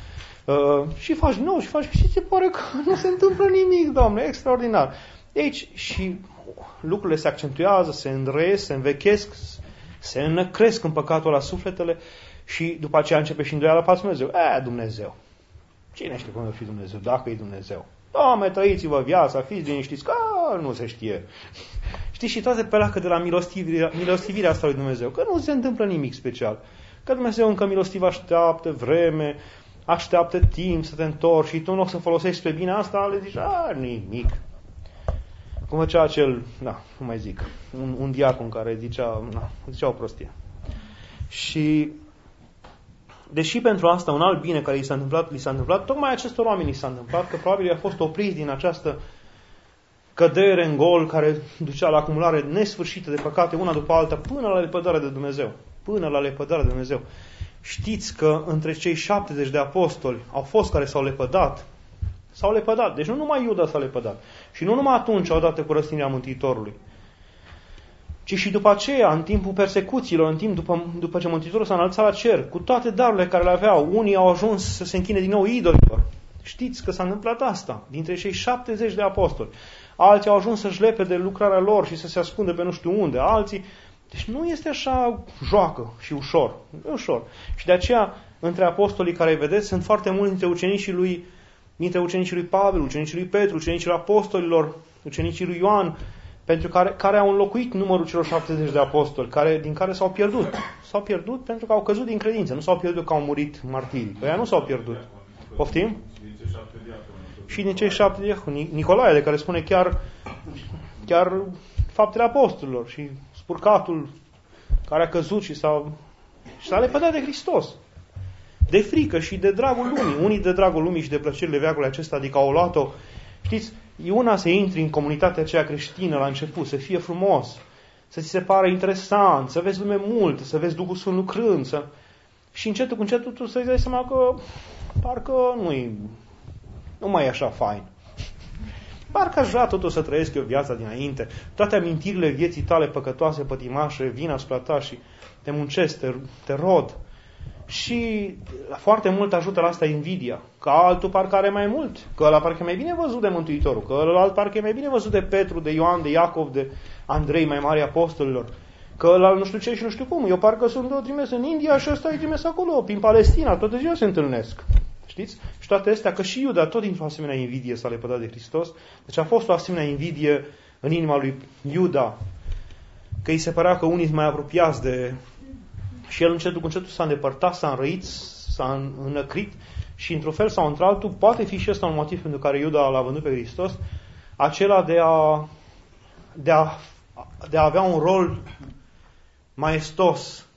Și faci nou și faci și se pare că nu se întâmplă nimic, Doamne, extraordinar. Aici și lucrurile se accentuează, se înrăiesc, se învechesc, se înăcresc în păcatul la sufletele și după aceea începe și îndoiala față Dumnezeu. Dumnezeu. Cine știe cum va fi Dumnezeu, dacă e Dumnezeu? Doamne, trăiți-vă viața, fiți liniștiți, că nu se știe. Știi, și toate pleacă de la milostivirea asta lui Dumnezeu, că nu se întâmplă nimic special. Că Dumnezeu încă milostiv așteaptă vreme, așteaptă timp să te întorci și tu în loc să folosești pe bine asta, le zici, nimic. Cum făcea acel, nu mai zic, un diacon care zicea o prostie. Și deși pentru asta un alt bine care li s-a întâmplat, tocmai acestor oameni li s-a întâmplat, că probabil a fost opriți din această cădere în gol care ducea la acumulare nesfârșită de păcate, una după alta, până la lepădarea de Dumnezeu. Până la lepădarea de Dumnezeu. Știți că între cei 70 de apostoli au fost care s-au lepădat. S-au lepădat. Deci nu numai Iuda s-a lepădat. Și nu numai atunci, odată cu răstignirea Mântuitorului. Ci și după aceea, în timpul persecuțiilor, după ce Mântuitorul s-a înălțat la cer, cu toate darurile care le aveau, unii au ajuns să se închine din nou idolilor. Știți că s-a întâmplat asta, dintre cei 70 de apostoli. Alții au ajuns să-și lepe de lucrarea lor și să se ascundă pe nu știu unde. Alții... Deci nu este așa joacă și ușor. E ușor. Și de aceea, între apostolii care îi vedeți, sunt foarte mulți dintre ucenicii lui Pavel, ucenicii lui Petru, ucenicii lui apostolilor, ucenicii lui Ioan, pentru care au înlocuit numărul celor 70 de apostoli, din care s-au pierdut. S-au pierdut pentru că au căzut din credință. Nu s-au pierdut că au murit martirii. Că ea nu s-au pierdut. Poftim? Și din cei 7 diaconi. Nicolae, de care spune chiar faptele apostolilor și spurcatul care a căzut și s-a lepădat de Hristos. De frică și de dragul lumii. Unii de dragul lumii și de plăcerile veacului acesta, adică au luat-o. Știți, e una să intri în comunitatea aceea creștină la început, să fie frumos, să ți se pară interesant, să vezi lume mult, să vezi Duhul Sfânt lucrând, și încetul cu încetul tu să-ți dai seama că parcă nu mai e așa fain. Parcă aș vrea totul să trăiesc eu viața dinainte. Toate amintirile vieții tale păcătoase, pătimașe, vin asupra ta și te muncesc, te rod. Și foarte mult ajută la asta invidia. Că altul parcă are mai mult. Că ăla parcă e mai bine văzut de Mântuitorul. Că ăla parcă e mai bine văzut de Petru, de Ioan, de Iacov, de Andrei, mai mari apostolilor. Că ăla nu știu ce și nu știu cum. Eu parcă sunt trimis în India și ăsta e trimis acolo, prin Palestina. Toate ziua se întâlnesc. Știți? Și toate astea, că și Iuda tot dintr-o asemenea invidie s-a lepădat de Hristos. Deci a fost o asemenea invidie în inima lui Iuda. Că îi se părea că unii sunt mai apropiați de... Și el încetul cu încetul s-a îndepărtat, s-a înrăit, s-a înăcrit și într-un fel sau într-altul, poate fi și ăsta un motiv pentru care Iuda l-a vândut pe Hristos, acela de a avea un rol maestos,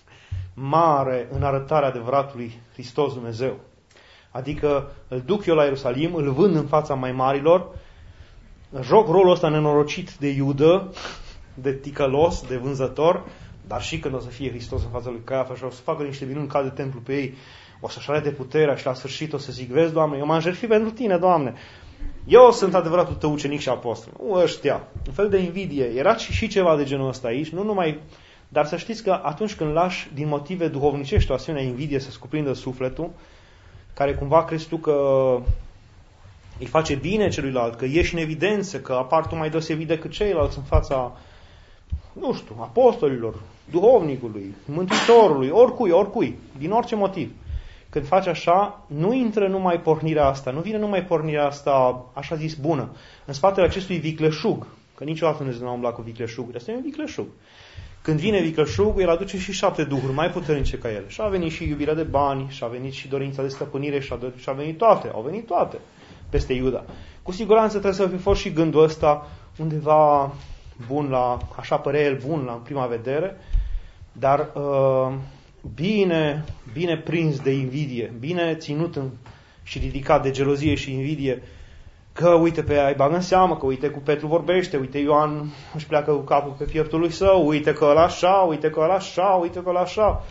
mare în arătarea adevăratului Hristos Dumnezeu. Adică îl duc eu la Ierusalim, îl vând în fața mai marilor, joc rolul ăsta nenorocit de Iudă, de ticălos, de vânzător, dar și când o să fie Hristos în fața lui Caiafa și o să facă niște minuni, cade templu pe ei, o să-și arate puterea și la sfârșit o să zic, vezi, Doamne, eu m-am jertfit pentru Tine, Doamne. Eu sunt adevăratul tău ucenic și apostol. Nu ăștia. Un fel de invidie. Era și ceva de genul ăsta aici, nu numai... Dar să știți că atunci când lași din motive duhovnicești o asemenea invidie să-ți cuprindă sufletul, care cumva crezi tu că îi face bine celuilalt, că ieși în evidență, că apar tu mai deosebit decât ceilalți în fața, nu știu, apostolilor, duhovnicului, mântuitorului, oricui, din orice motiv. Când faci așa, nu intră numai pornirea asta, nu vine numai pornirea asta, așa zis, bună. În spatele acestui vicleșug, că niciodată nu n-a umblat cu vicleșuguri, asta e un vicleșug. Când vine vicleșugul, el aduce și 7 duhuri mai puternice ca el. Și a venit și iubirea de bani, și a venit și dorința de stăpânire, și a venit toate, au venit toate peste Iuda. Cu siguranță trebuie să fi fost și gândul ăsta undeva bun la, așa părea el bun la prima vedere, dar bine prins de invidie, bine ținut și ridicat de gelozie și invidie, că uite pe ea îi bagă în seamă, că uite cu Petru vorbește, uite Ioan își pleacă cu capul pe pieptul lui său, uite că ăla așa, uite că ăla așa, uite că ăla așa.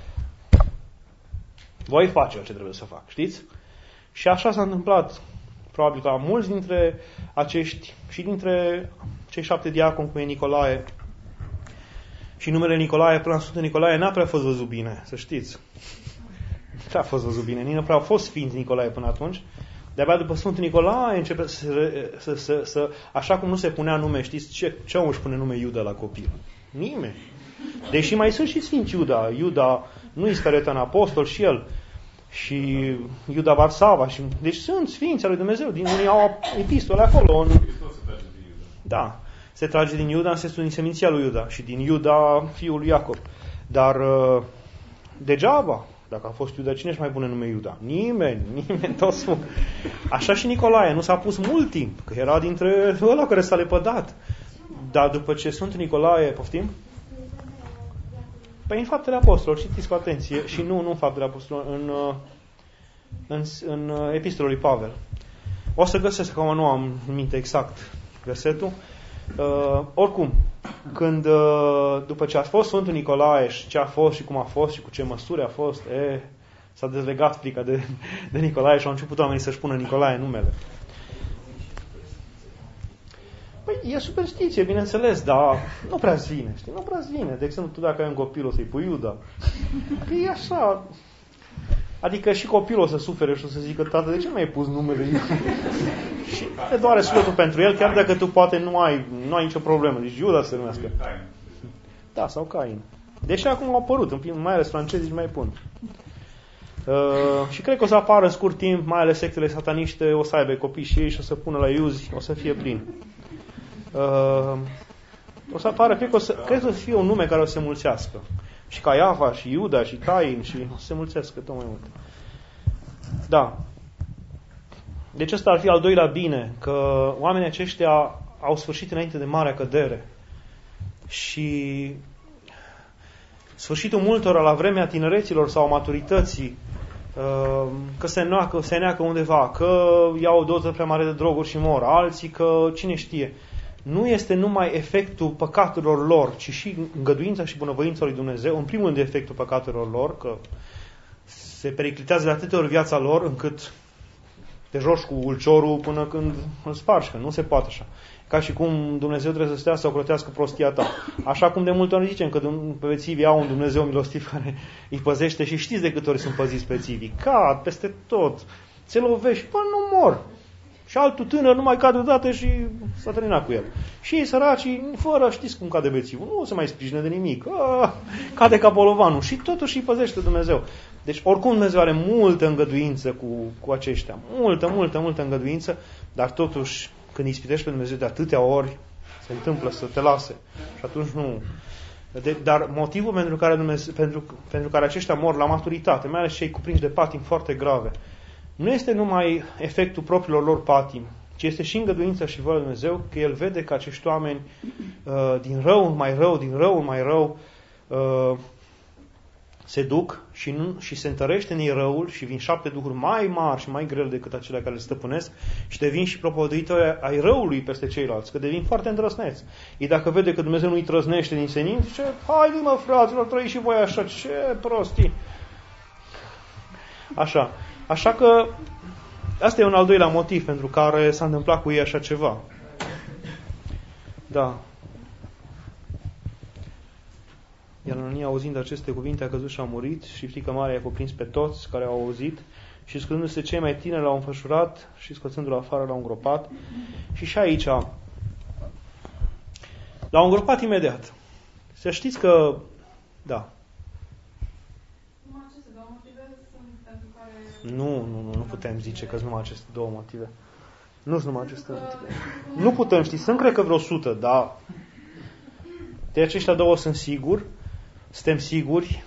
Voi face ce trebuie să fac, știți? Și așa s-a întâmplat, probabil la mulți dintre acești, și dintre cei 7 diaconi, cum e Nicolae. Și numele Nicolae, până la Sfântul Nicolae, n-a prea fost văzut bine, să știți. Nu a fost văzut bine, nici nu prea a fost Sfânt Nicolae până atunci. De-abia după Sfântul Nicolae începe să așa cum nu se punea nume, știți ce om își pune nume Iuda la copil? Nimeni. Deși mai sunt și Sfinți Iuda. Iuda nu Iscariotean apostol și el. Și Iuda Varsava. Deci sunt Sfinți al lui Dumnezeu. Unii au epistole acolo. Da. Se trage din Iuda în sensul din seminția lui Iuda. Și din Iuda fiul lui Iacob. Dar degeaba. Dacă a fost Iuda, cine își mai pune nume Iuda? Nimeni, toți spun. Așa și Nicolae, nu s-a pus mult timp, că era dintre ăla care s-a lepădat. Dar după ce Sfântul Nicolae, poftim? Păi în Faptele Apostolilor, citiți cu atenție, și nu în Faptele Apostolilor, în Epistolul lui Pavel. O să găsesc, acum nu am în minte exact versetul. Oricum, când după ce a fost Sfântul Nicolae și ce a fost și cum a fost și cu ce măsuri a fost, s-a dezlegat frica de Nicolae și au început oamenii să-și pună Nicolae numele. Păi e superstiție, bineînțeles, dar nu prea-ți vine, știi? Nu prea-ți vine. De exemplu, tu dacă ai un copil o să-i pui Iuda. Că e așa. Adică și copilul o să sufere și o să zică, tată, de ce mi-ai pus numele Iuda? Și te doare sufletul pentru el, chiar dacă tu poate nu ai nicio problemă. Deci Iuda se numească. Da, sau Cain. Deși acum au apărut, mai ales francezii mai pun. Și cred că o să apară în scurt timp, mai ales sectele sataniște, o să aibă copii și ei și o să pună la iuzi, o să fie plin. O să apară, cred că o să fie un nume care o să se mulțească. Și Caiafa, și Iuda, și Cain, și o să se mulțească tot mai mult. Da. Deci ăsta ar fi al doilea bine, că oamenii aceștia au sfârșit înainte de marea cădere. Și sfârșitul multora la vremea tinereților sau maturității, că se neacă undeva, că iau o doză prea mare de droguri și mor, alții că cine știe. Nu este numai efectul păcatelor lor, ci și îngăduința și bunăvoința lui Dumnezeu, în primul rând efectul păcatelor lor, că se periclitează de atâtea ori viața lor, încât te joci cu ulciorul până când îl spargi, că nu se poate așa. Ca și cum Dumnezeu trebuie să stea să ocrotească prostia ta. Așa cum de multe ori zicem că bețivii au un Dumnezeu milostiv care îi păzește și știți de câte ori sunt păziți bețivii. Cad peste tot, se lovește până nu mor. Și altul tânăr nu mai cade odată și s-a terminat cu el. Și ei săracii, fără, știți cum cade bețivul, nu se mai sprijină de nimic. Cade ca bolovanul și totuși îi păzește Dumnezeu. Deci oricum Dumnezeu are multă îngăduință cu aceștia. Multă îngăduință, dar totuși când îi ispitești pe Dumnezeu de atâtea ori, se întâmplă să te lase. Și atunci nu. Dar motivul pentru care aceștia mor la maturitate, mai ales cei cuprinși de patimi foarte grave, nu este numai efectul propriilor lor patimi, ci este și îngăduința și voia lui Dumnezeu, că El vede că acești oameni din rău în mai rău, se duc și se întărește în ei răul și vin 7 duhuri mai mari și mai grele decât acelea care le stăpânesc și devin și propovăduitori ai răului peste ceilalți, că devin foarte îndrăsneți. Ei dacă vede că Dumnezeu nu-i trăznește din senin, zice, haide mă fraților, trăiți și voi așa, ce prostii. Așa că Asta e un al doilea motiv pentru care s-a întâmplat cu ei așa ceva. Da. Iar Anania, auzind aceste cuvinte, a căzut și a murit și frică mare a cuprins pe toți care au auzit și scoțându-se cei mai tineri l-au înfășurat și scoțându-l afară l-au îngropat. Și aici l-au îngropat imediat. Să știți că, da. Nu putem zice că sunt numai aceste două motive. Nu sunt numai aceste motive. Nu putem ști. Sunt cred că vreo 100, dar de aceștia două sunt sigur. Suntem siguri.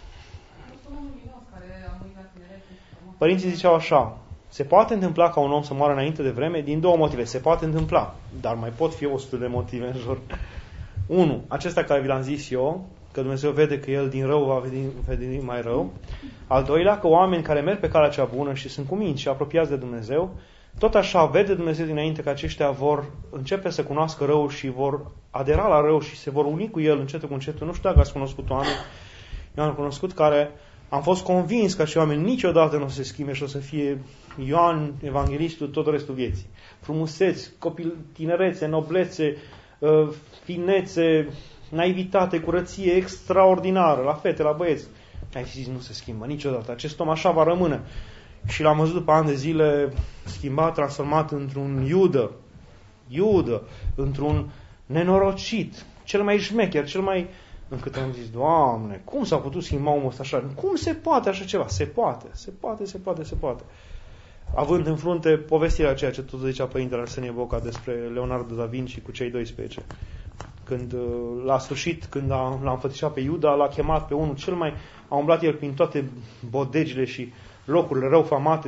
Părinții ziceau așa: se poate întâmpla ca un om să moară înainte de vreme din două motive. Se poate întâmpla, dar mai pot fi 100 de motive în jur. 1. Acesta care vi l-am zis eu, că Dumnezeu vede că el din rău va veni mai rău. Al doilea, că oameni care merg pe calea cea bună și sunt cuminți și apropiați de Dumnezeu, tot așa vede Dumnezeu dinainte că aceștia vor începe să cunoască rău și vor adera la rău și se vor uni cu el încetul cu încetul. Nu știu dacă ați cunoscut oameni, eu am cunoscut care am fost convins că acei oameni niciodată nu o să se schimbe și o să fie Ioan Evanghelistul tot restul vieții. Frumuseți, tinerețe, noblețe, finețe, naivitate, curăție extraordinară, la fete, la băieți. Ai zis, nu se schimbă niciodată. Acest om așa va rămâne. Și l-am văzut după ani de zile schimbat, transformat într-un Iudă, într-un nenorocit, cel mai șmecher, cel mai... Încât am zis, Doamne, cum s-a putut schimba omul ăsta așa? Cum se poate așa ceva? Se poate. Având în frunte povestirea ceea ce tot zicea Părintele Arsenie Boca despre Leonardo da Vinci cu cei 12. Când la sfârșit, când l-a înfățișat pe Iuda, l-a chemat pe unul cel mai... A umblat el prin toate bodegile și locurile rău famate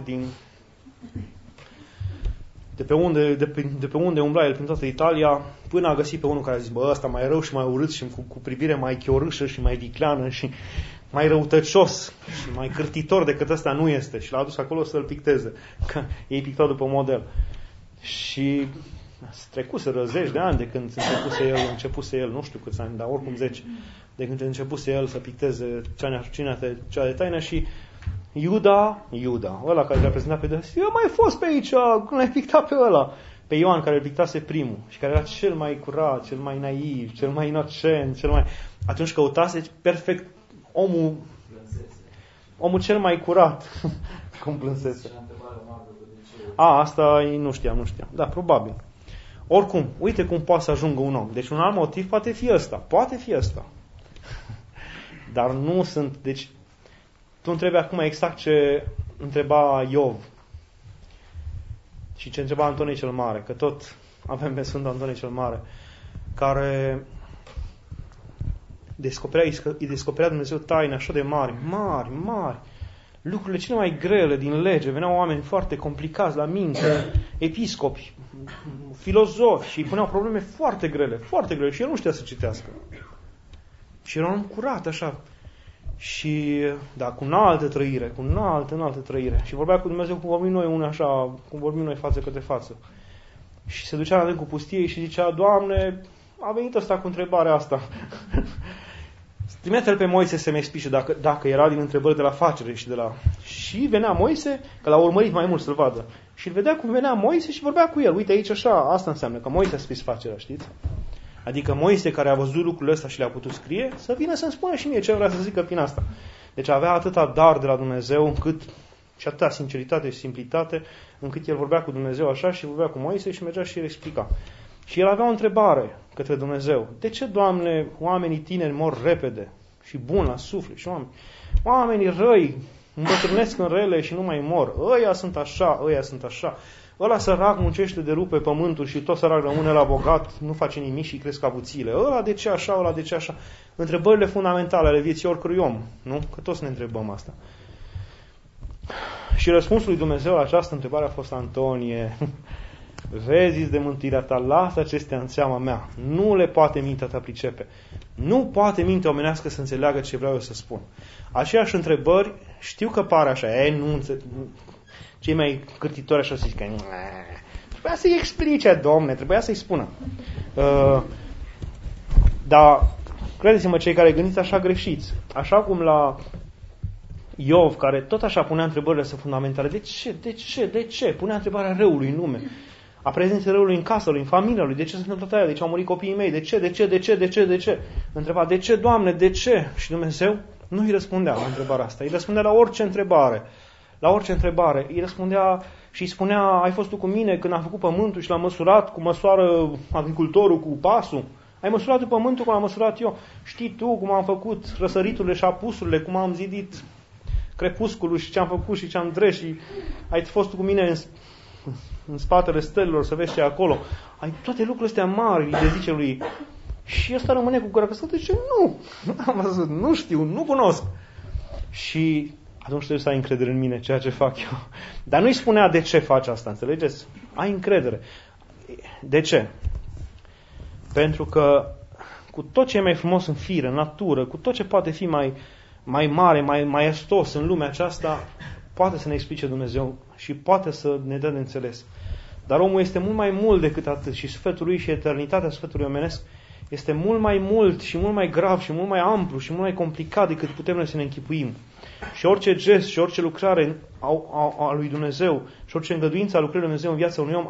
de pe unde umbla el prin toată Italia, până a găsit pe unul care a zis, bă, ăsta mai rău și mai urât și cu privire mai chiorâșă și mai vicleană și mai răutăcios și mai cârtitor decât ăsta nu este. Și l-a adus acolo să-l picteze, că ei pictau după model. Și trecuseră 10 de ani de când începuse el, nu știu câți ani, dar oricum 10, de când începuse el să picteze cea de taină și Iuda, ăla care l-a prezentat pe Dumnezeu, eu mai fost pe aici, când l-ai pictat pe ăla, pe Ioan care îl pictase primul și care era cel mai curat, cel mai naiv, cel mai inocent, atunci căutase perfect omul cel mai curat. Cum plânsese. Asta nu știam. Da, probabil. Oricum, uite cum poate să ajungă un om. Deci un alt motiv poate fi ăsta. Dar nu sunt, deci tu întrebi acum exact ce întreba Iov și ce întreba Antonie cel Mare, că tot avem pe Sfântul Antonie cel Mare, care îi descoperea Dumnezeu taine așa de mari, lucrurile cele mai grele din lege. Veneau oameni foarte complicați la minte, episcopi, filozofi și îi puneau probleme foarte grele și el nu știa să citească. Și era un curat așa. Și, da, cu înaltă trăire. Și vorbea cu Dumnezeu cum vorbim noi, cum vorbim noi față către față. Și se ducea în adâncul pustiei și zicea, Doamne, a venit ăsta cu întrebarea asta. Trimite-l pe Moise să-mi explice dacă era din întrebări de la facere și de la... Și venea Moise, că l-a urmărit mai mult să-l vadă. Și îl vedea cum venea Moise și vorbea cu el. Uite aici așa, asta înseamnă că Moise a scris facerea, știți? Adică Moise, care a văzut lucrurile astea și le-a putut scrie, să vină să-mi spună și mie ce vrea să zică prin asta. Deci avea atâta dar de la Dumnezeu și atâta sinceritate și simplitate, încât el vorbea cu Dumnezeu așa și vorbea cu Moise și mergea și îl explica. Și el avea o întrebare către Dumnezeu. De ce, Doamne, oamenii tineri mor repede și buni la suflet și oamenii răi îmbătrânesc în rele și nu mai mor? Ăia sunt așa. Ăla sărac muncește de rupe pământul și tot sărac rămâne la bogat, nu face nimic și cresc avuțiile. Ăla de ce așa? Întrebările fundamentale ale vieții oricărui om, nu? Că toți ne întrebăm asta. Și răspunsul lui Dumnezeu la această întrebare a fost, Antonie, vezi de mântuirea ta, lasă acestea în seama mea. Nu le poate mintea ta pricepe. Nu poate mintea omenească să înțeleagă ce vreau eu să spun. Aceeași întrebări, știu că pare așa, cei mai cârtitori așa să zic că trebuia să-i explice, Domne, trebuia să-i spună. Dar credeți-mă, cei care gândiți așa greșiți. Așa cum Iov, care tot așa punea întrebările astea fundamentale. De ce? Punea întrebarea răului în lume. A prezenței răului în casa lui, în familia lui. De ce se întâmplă aia? De ce au murit copiii mei? De ce? Întreba, de ce, Doamne, de ce? Și Dumnezeu nu îi răspundea la întrebarea asta. Îi răspundea la orice întrebare. La orice întrebare. Îi răspundea și îi spunea, ai fost tu cu mine când am făcut pământul și l-am măsurat cum măsoară agricultorul cu pasul? Ai măsurat tu pământul cum am măsurat eu? Știi tu cum am făcut răsăriturile și apusurile, cum am zidit crepusculul și ce am făcut și ce am drept și ai fost tu cu mine în spatele stelelor să vezi ce e acolo. Ai toate lucrurile astea mari, le zice lui. Și ăsta rămâne cu gura căsătă și zice, nu, am văzut, nu știu, nu cunosc. Și atunci trebuie să ai încredere în mine, ceea ce fac eu. Dar nu-i spunea de ce faci asta, înțelegeți? Ai încredere. De ce? Pentru că cu tot ce e mai frumos în fire, în natură, cu tot ce poate fi mai mare, mai maestos în lumea aceasta, poate să ne explice Dumnezeu și poate să ne dea de înțeles. Dar omul este mult mai mult decât atât și sufletul lui și eternitatea sufletului omenesc este mult mai mult și mult mai grav și mult mai amplu și mult mai complicat decât putem noi să ne închipuim. Și orice gest și orice lucrare a lui Dumnezeu și orice îngăduință a lucrării lui Dumnezeu în viața unui om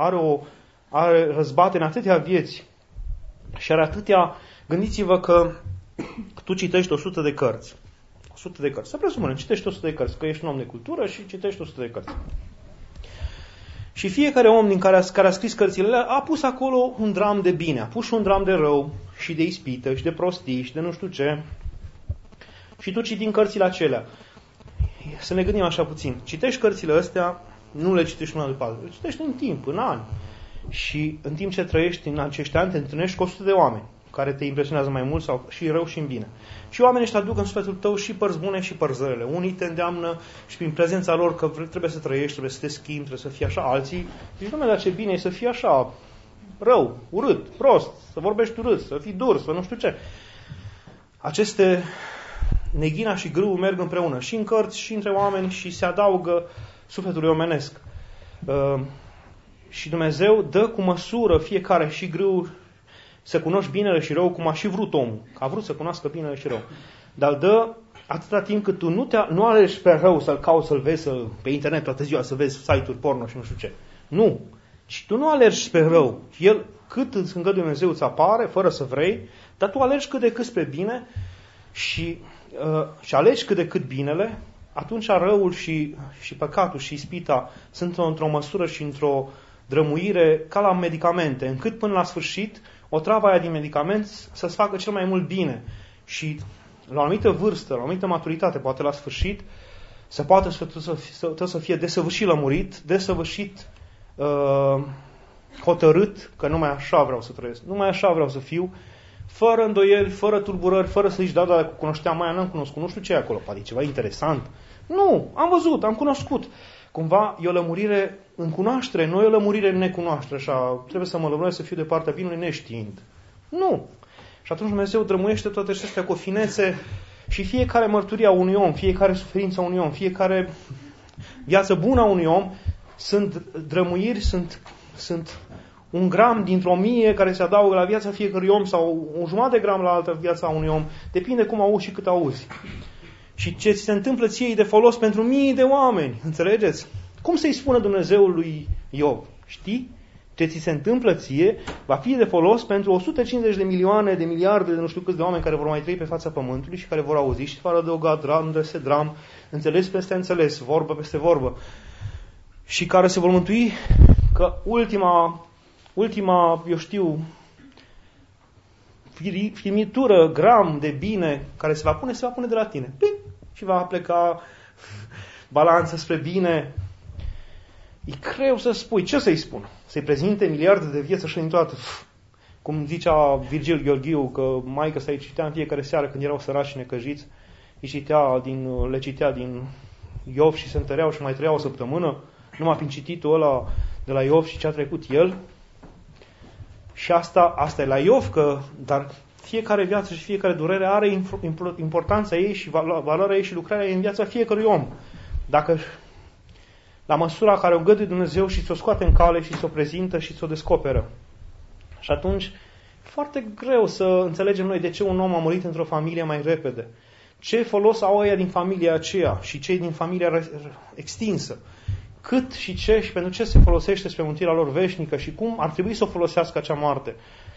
are răzbate în atâtea vieți și are atâtea... Gândiți-vă că tu citești 100 de cărți. 100 de cărți. Să presupunem, citești 100 de cărți, că ești un om de cultură și citești 100 de cărți. Și fiecare om din care a scris cărțile alea a pus acolo un dram de bine, a pus și un dram de rău și de ispită și de prostii și de nu știu ce. Și tu citind cărțile acelea. Să ne gândim așa puțin. Citești cărțile astea, nu le citești una după alta, le citești în timp, în ani. Și în timp ce trăiești în acești ani, te întâlnești cu 100 de oameni care te impresionează mai mult sau și rău și în bine. Și oamenii ăștia aduc în sufletul tău și părți bune și părți rele. Unii te îndeamnă și prin prezența lor că trebuie să trăiești, trebuie să te schimbi, trebuie să fii așa. Alții zici, nu dar ce bine e să fii așa rău, urât, prost, să vorbești urât, să fii dur, să nu știu ce. Aceste neghina și grâul merg împreună și în cărți și între oameni și se adaugă sufletului omenesc. Și Dumnezeu dă cu măsură fiecare și grâu să cunoști binele și rău, cum a și vrut omul. Că a vrut să cunoască binele și rău. Dar dă atâta timp cât tu nu alegi pe rău să-l cauți, să-l vezi pe internet toată ziua, să vezi site-uri porno și nu știu ce. Nu. Și tu nu alergi pe rău. El, cât îți îngăduie Dumnezeu, îți apare, fără să vrei, dar tu alegi cât de cât spre bine și alegi cât de cât binele, atunci răul și păcatul și ispita sunt într-o măsură și într-o drămuire ca la medicamente, încât până la sfârșit o travă aia din medicament să-ți facă cel mai mult bine. Și la o anumită vârstă, la o anumită maturitate, poate la sfârșit, să poată să fie desăvârșit lămurit, desăvârșit hotărât că numai așa vreau să trăiesc, numai așa vreau să fiu, fără îndoieli, fără tulburări, fără să zici, da, cunoșteam aia, n-am cunoscut, nu știu ce e acolo, poate e ceva interesant. Nu, am văzut, am cunoscut. Cumva e o lămurire în cunoaștere, nu e o lămurire în necunoaștere, așa, trebuie să mă lămuresc să fiu de partea binului neștiind. Nu. Și atunci Dumnezeu drămuiește toate acestea cu o finețe și fiecare mărturie a unui om, fiecare suferință a unui om, fiecare viață bună a unui om, sunt drămuiri, sunt un gram dintr-o mie care se adaugă la viața fiecărui om sau un jumătate de gram la altă viața unui om. Depinde cum auzi și cât auzi. Și ce ți se întâmplă ție e de folos pentru mii de oameni. Înțelegeți? Cum să-i spună Dumnezeu lui Iov? Știi? Ce ți se întâmplă ție va fi de folos pentru 150 de milioane, de miliarde, de nu știu câți de oameni care vor mai trăi pe fața pământului și care vor auzi și vor adăuga dram peste dram, înțeles peste înțeles, vorbă peste vorbă. Și care se vor mântui că ultima, eu știu, firmitură, gram de bine care se va pune de la tine. Ping! Și va pleca balanța spre bine. E greu să spui. Ce să-i spun? Să-i prezinte miliarde de vieți așa din toată. Cum zicea Virgil Gheorghiu, că maică sa îi citea în fiecare seară când erau săraci și necăjiți, le citea din Iov și se întăreau și mai trăiau o săptămână, numai prin cititul ăla de la Iov și ce a trecut el. Și asta e la Iov, dar fiecare viață și fiecare durere are importanța ei și valoarea ei și lucrarea ei în viața fiecărui om. Dacă la măsura care o îngăduie Dumnezeu și ți-o scoate în cale și ți-o prezintă și ți-o descoperă. Și atunci, foarte greu să înțelegem noi de ce un om a murit într-o familie mai repede. ce folos au ăia din familia aceea și cei din familia extinsă. Cât și ce și pentru ce se folosește spre mântuirea lor veșnică și cum ar trebui să o folosească acea moarte.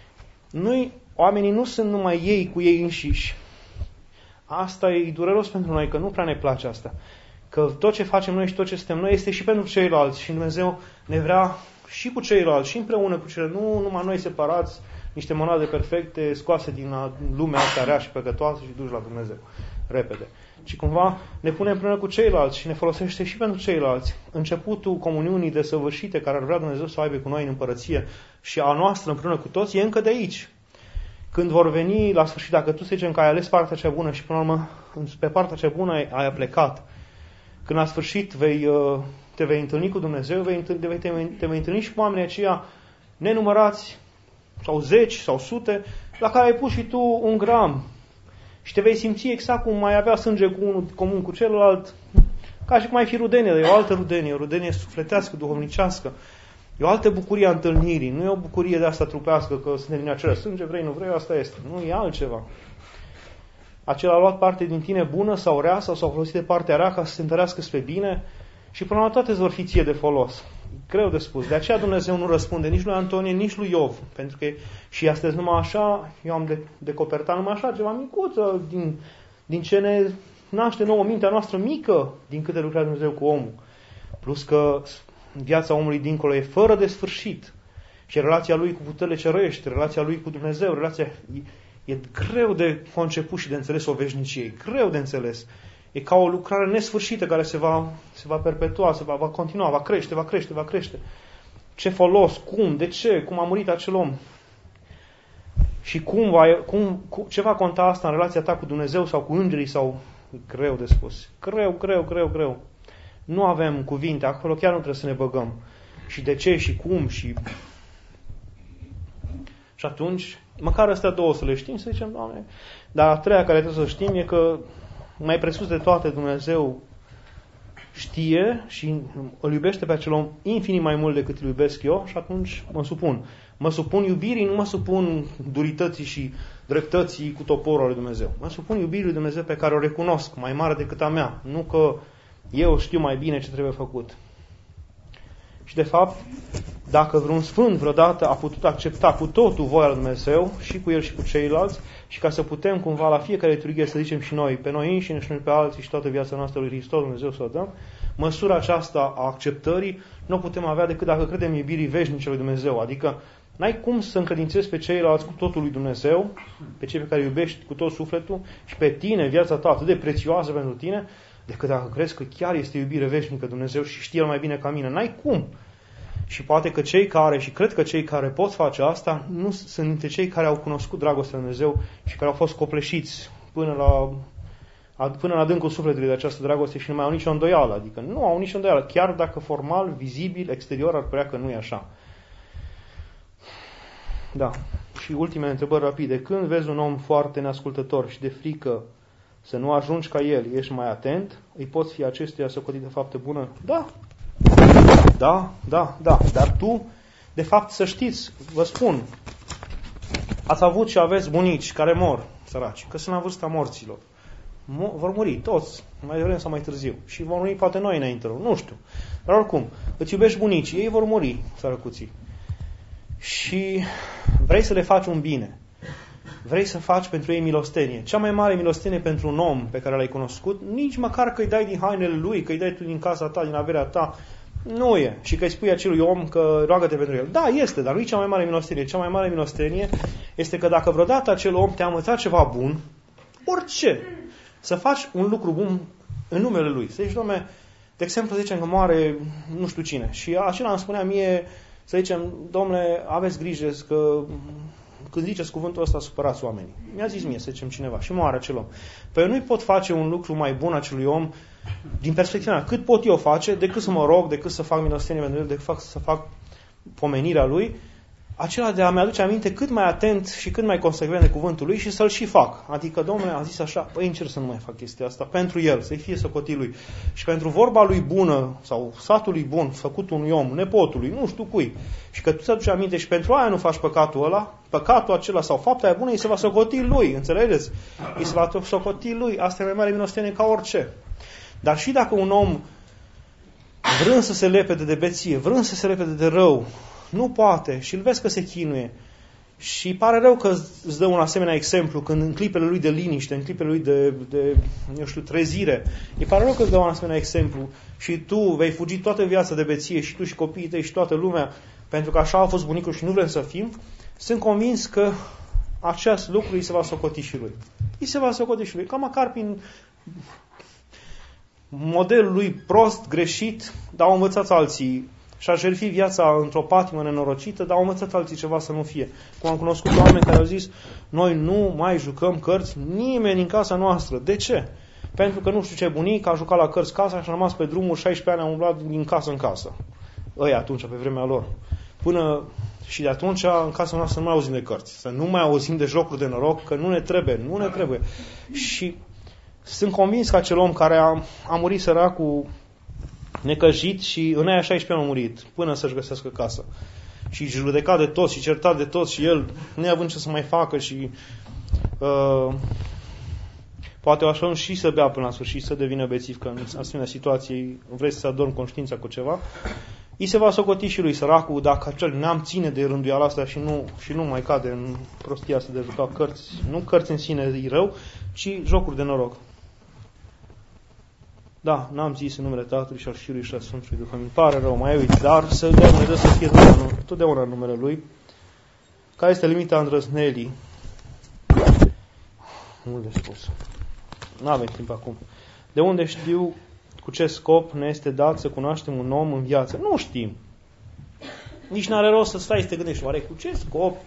Oamenii nu sunt numai ei cu ei înșiși. Asta e dureros pentru noi, că nu prea ne place asta. Că tot ce facem noi și tot ce suntem noi este și pentru ceilalți. Și Dumnezeu ne vrea și cu ceilalți, și împreună cu ceilalți. Nu numai noi separați, niște monade perfecte, scoase din lumea asta rea și păcătoasă și duși la Dumnezeu repede. Și cumva ne punem împreună cu ceilalți și ne folosește și pentru ceilalți. Începutul comuniunii desăvârșite care ar vrea Dumnezeu să o aibă cu noi în împărăție și a noastră împreună cu toți e încă de aici. Când vor veni la sfârșit, dacă tu să zicem că ai ales partea cea bună și până la urmă pe partea cea bună ai plecat, când la sfârșit te vei întâlni cu Dumnezeu, te vei întâlni și cu oamenii aceia nenumărați, sau 10 sau 100, la care ai pus și tu un gram. Și te vei simți exact cum mai avea sânge cu unul comun cu celălalt, ca și cum ai fi rudenie, dar e o altă rudenie, o rudenie sufletească, duhovnicească. E o altă bucurie a întâlnirii, nu e o bucurie de asta trupească, că suntem din același sânge, vrei, nu vrei, asta este. Nu, e altceva. Acela a luat parte din tine bună sau rea, sau s-a folosit de partea rea ca să se întărească spre bine și până la toate vor fi ție de folos. Greu de spus. De aceea Dumnezeu nu răspunde nici lui Antonie, nici lui Iov. Pentru că și astăzi numai așa, eu am decopertat numai așa ceva micuță din ce ne naște nouă mintea noastră mică din câte lucrează Dumnezeu cu omul. Plus că viața omului dincolo e fără de sfârșit. Și relația lui cu puterile cerești, relația lui cu Dumnezeu, relația e greu de conceput și de înțeles o veșnicie. E greu de înțeles. E ca o lucrare nesfârșită care se va perpetua, va continua, va crește. Ce folos? Cum? De ce? Cum a murit acel om? Și ce va conta asta în relația ta cu Dumnezeu sau cu îngerii? Sau greu de spus. Greu. Nu avem cuvinte, acolo chiar nu trebuie să ne băgăm. Și de ce și cum și atunci, măcar astea două să le știm, să zicem, Doamne. Dar a treia care trebuie să știm e că mai presus de toate Dumnezeu știe și îl iubește pe acel om infinit mai mult decât îl iubesc eu și atunci mă supun. Mă supun iubirii, nu mă supun durității și dreptății cu toporul lui Dumnezeu. Mă supun iubirii lui Dumnezeu pe care o recunosc, mai mare decât a mea. Nu că eu știu mai bine ce trebuie făcut. Și de fapt, dacă vreun sfânt vreodată a putut accepta cu totul voia lui Dumnezeu, și cu el și cu ceilalți, și ca să putem cumva la fiecare liturghie să zicem și noi, pe noi înșine și pe alții și toată viața noastră lui Hristos, Dumnezeu să o dăm, măsura aceasta a acceptării nu o putem avea decât dacă credem iubirii veșnice lui Dumnezeu. Adică n-ai cum să încredințezi pe ceilalți cu totul lui Dumnezeu, pe cei pe care iubești cu tot sufletul și pe tine, viața ta atât de prețioasă pentru tine, decât dacă crezi că chiar este iubire veșnică Dumnezeu și știe El mai bine ca mine. N-ai cum. Și poate că cred că cei care pot face asta, nu sunt dintre cei care au cunoscut dragostea lui Dumnezeu și care au fost copleșiți până la adâncul sufletului de această dragoste și nu mai au nicio îndoială. Adică nu au nicio îndoială, chiar dacă formal, vizibil, exterior ar părea că nu e așa. Da. Și ultimele întrebări rapide. Când vezi un om foarte neascultător și de frică să nu ajungi ca el, ești mai atent? Îi poți fi acestuia socotit de faptă bună? Da. Dar tu, de fapt, să știți, vă spun, ați avut și aveți bunici care mor, săraci, că sunt la vârsta morților. Vor muri toți, mai devreme sau mai târziu. Și vor muri poate noi înainte lor, nu știu. Dar oricum, îți iubești bunicii, ei vor muri, sărăcuții. Și vrei să le faci un bine. Vrei să faci pentru ei milostenie. Cea mai mare milostenie pentru un om pe care l-ai cunoscut, nici măcar că îi dai din hainele lui, că îi dai tu din casa ta, din averea ta, nu e. Și că îi spui acelui om că roagă-te pentru el. Da, este, dar nu e cea mai mare milostenie. Cea mai mare milostenie este că dacă vreodată acel om te-a învățat ceva bun, orice, să faci un lucru bun în numele lui. Să zici, Doamne, de exemplu, zicem că moare nu știu cine. Și acela îmi spunea mie, să zicem, Domnule, aveți grijă că când ziceți cuvântul ăsta, supărați oamenii. Mi-a zis mie, să zicem cineva, și moare acel om. Păi eu nu-i pot face un lucru mai bun acelui om din perspectiva mea. Cât pot eu face, decât să mă rog, decât să fac milostenie pentru el, decât să fac pomenirea lui, acela de a-mi aduce aminte cât mai atent și cât mai consecvent de cuvântul lui și să-l și fac. Adică Domnul a zis așa, păi încerc să nu mai fac chestia asta pentru el, să-i fie socotit lui. Și pentru vorba lui bună sau sfatul lui bun făcut unui om, nepotului, nu știu cui, și că tu ți aduci aminte și pentru aia nu faci păcatul ăla, păcatul acela sau fapta aia bună, îi se va socoti lui, înțelegeți? Îi se va socoti lui, asta e mai mare milostenie ca orice. Dar și dacă un om vrând să se lepede de beție, vrând să se lepede de rău, nu poate și îl vezi că se chinuie și pare rău că îți dă un asemenea exemplu când în clipele lui de liniște, în clipele lui de trezire, îi pare rău că îți dă un asemenea exemplu și tu vei fugi toată viața de beție și tu și copiii tăi și toată lumea pentru că așa a fost bunicul și nu vrem să fim, sunt convins că acest lucru îi se va socoti și lui. Îi se va socoti și lui. Ca măcar prin modelul lui prost, greșit, dar au învățat alții și-a jertfi viața într-o patimă nenorocită, dar au învățat alții ceva să nu fie. Cum am cunoscut oameni care au zis, noi nu mai jucăm cărți nimeni în casa noastră. De ce? Pentru că nu știu ce bunic a jucat la cărți casa și a rămas pe drumul 16 ani, a umblat din casă în casă. Ăia atunci, pe vremea lor. Până și de atunci, în casa noastră nu mai auzim de cărți. Să nu mai auzim de jocuri de noroc, că nu ne trebuie. Și sunt convins că acel om care a murit săracul necăjit și în aia 16 ani a murit, până să-și găsească casă. Și judecat de toți și certat de toți și el, neavând ce să mai facă și poate o așa și să bea până la sfârșit, să devină bețiv, că în asemenea situații vrei să adormi conștiința cu ceva, îi se va socoti și lui săracul dacă acel neam ține de rânduiala asta și nu mai cade în prostia asta de juca cărți. Nu cărți în sine e rău, ci jocuri de noroc. Da, n-am zis în numele Tatălui și al Fiului și al Sfântului Duh. Îmi pare rău, mai uit, dar să dea Dumnezeu să fie totdeauna în numele Lui. Care este limita îndrăznelii? Mult de spus. N-avem timp acum. De unde știu cu ce scop ne este dat să cunoaștem un om în viață? Nu știm. Nici n-are rost să stai să te gândești, oare cu ce scop?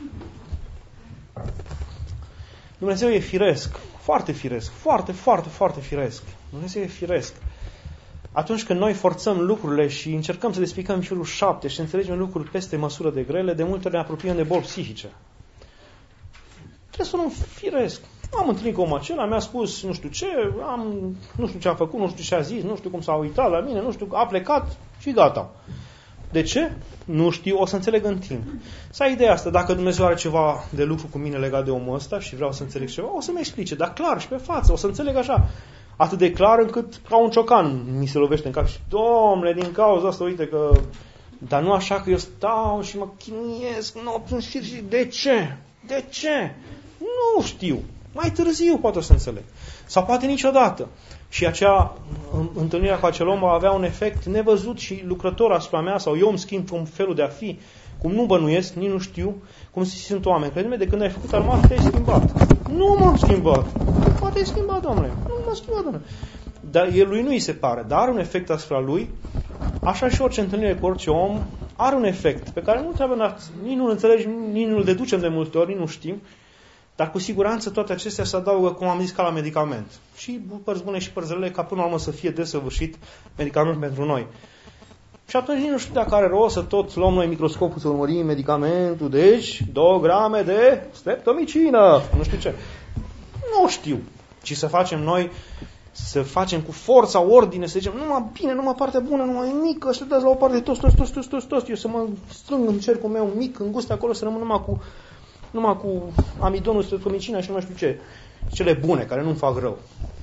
Dumnezeu e firesc, foarte firesc, foarte firesc. Dumnezeu e firesc. Atunci când noi forțăm lucrurile și încercăm să le explicăm în felul 7 și să înțelegem lucruri peste măsură de grele, de multe ori ne apropiem de boli psihice. Trebuie să luăm firesc. Am întâlnit cu omul acela, mi-a spus nu știu ce, nu știu ce a făcut, nu știu ce a zis, nu știu cum s-a uitat la mine, nu știu, a plecat și gata. De ce? Nu știu, o să înțeleg în timp. Să ai ideea asta, dacă Dumnezeu are ceva de lucru cu mine legat de omul ăsta și vreau să înțeleg ceva, o să-mi explice, dar clar și pe față, o să înțeleg așa. Atât de clar încât ca un ciocan mi se lovește în cap și, Domnule, din cauza asta, uite că... Dar nu așa că eu stau și mă chinuiesc nopți în șir și de ce? De ce? Nu știu. Mai târziu poate o să înțeleg. Sau poate niciodată. Și întâlnirea cu acel om va avea un efect nevăzut și lucrător asupra mea, sau eu îmi schimb un felul de a fi, cum nu bănuiesc, nici nu știu cum sunt oameni. Crede-mă, de când ai făcut armată, te-ai schimbat. Nu m-am schimbat. Poate ai schimbat, Doamne. Nu m-am schimbat, Doamne. Dar lui nu îi se pare, dar are un efect asupra lui. Așa și orice întâlnire cu orice om are un efect pe care nu trebuie, nici nu-l înțelegi, nici nu-l deducem de multe ori, nici nu știm. Dar cu siguranță toate acestea se adaugă, cum am zis, ca la medicament. Și părți bune și părți rele, ca până la urmă să fie desăvârșit medicament pentru noi. Și atunci nici nu știu dacă are rost să tot luăm noi microscopul să urmărim medicamentul. Deci, 2 grame de streptomicină. Nu știu ce. Nu știu. Ci să facem noi, să facem cu forța ordine, să zicem, numai bine, numai partea bună, numai mică, să dați la o parte toți. Eu să mă strâng în cercul meu mic, îngust acolo, să rămân numai cu amidonul, streptomicina și nu mai știu ce. Cele bune, care nu-mi fac rău.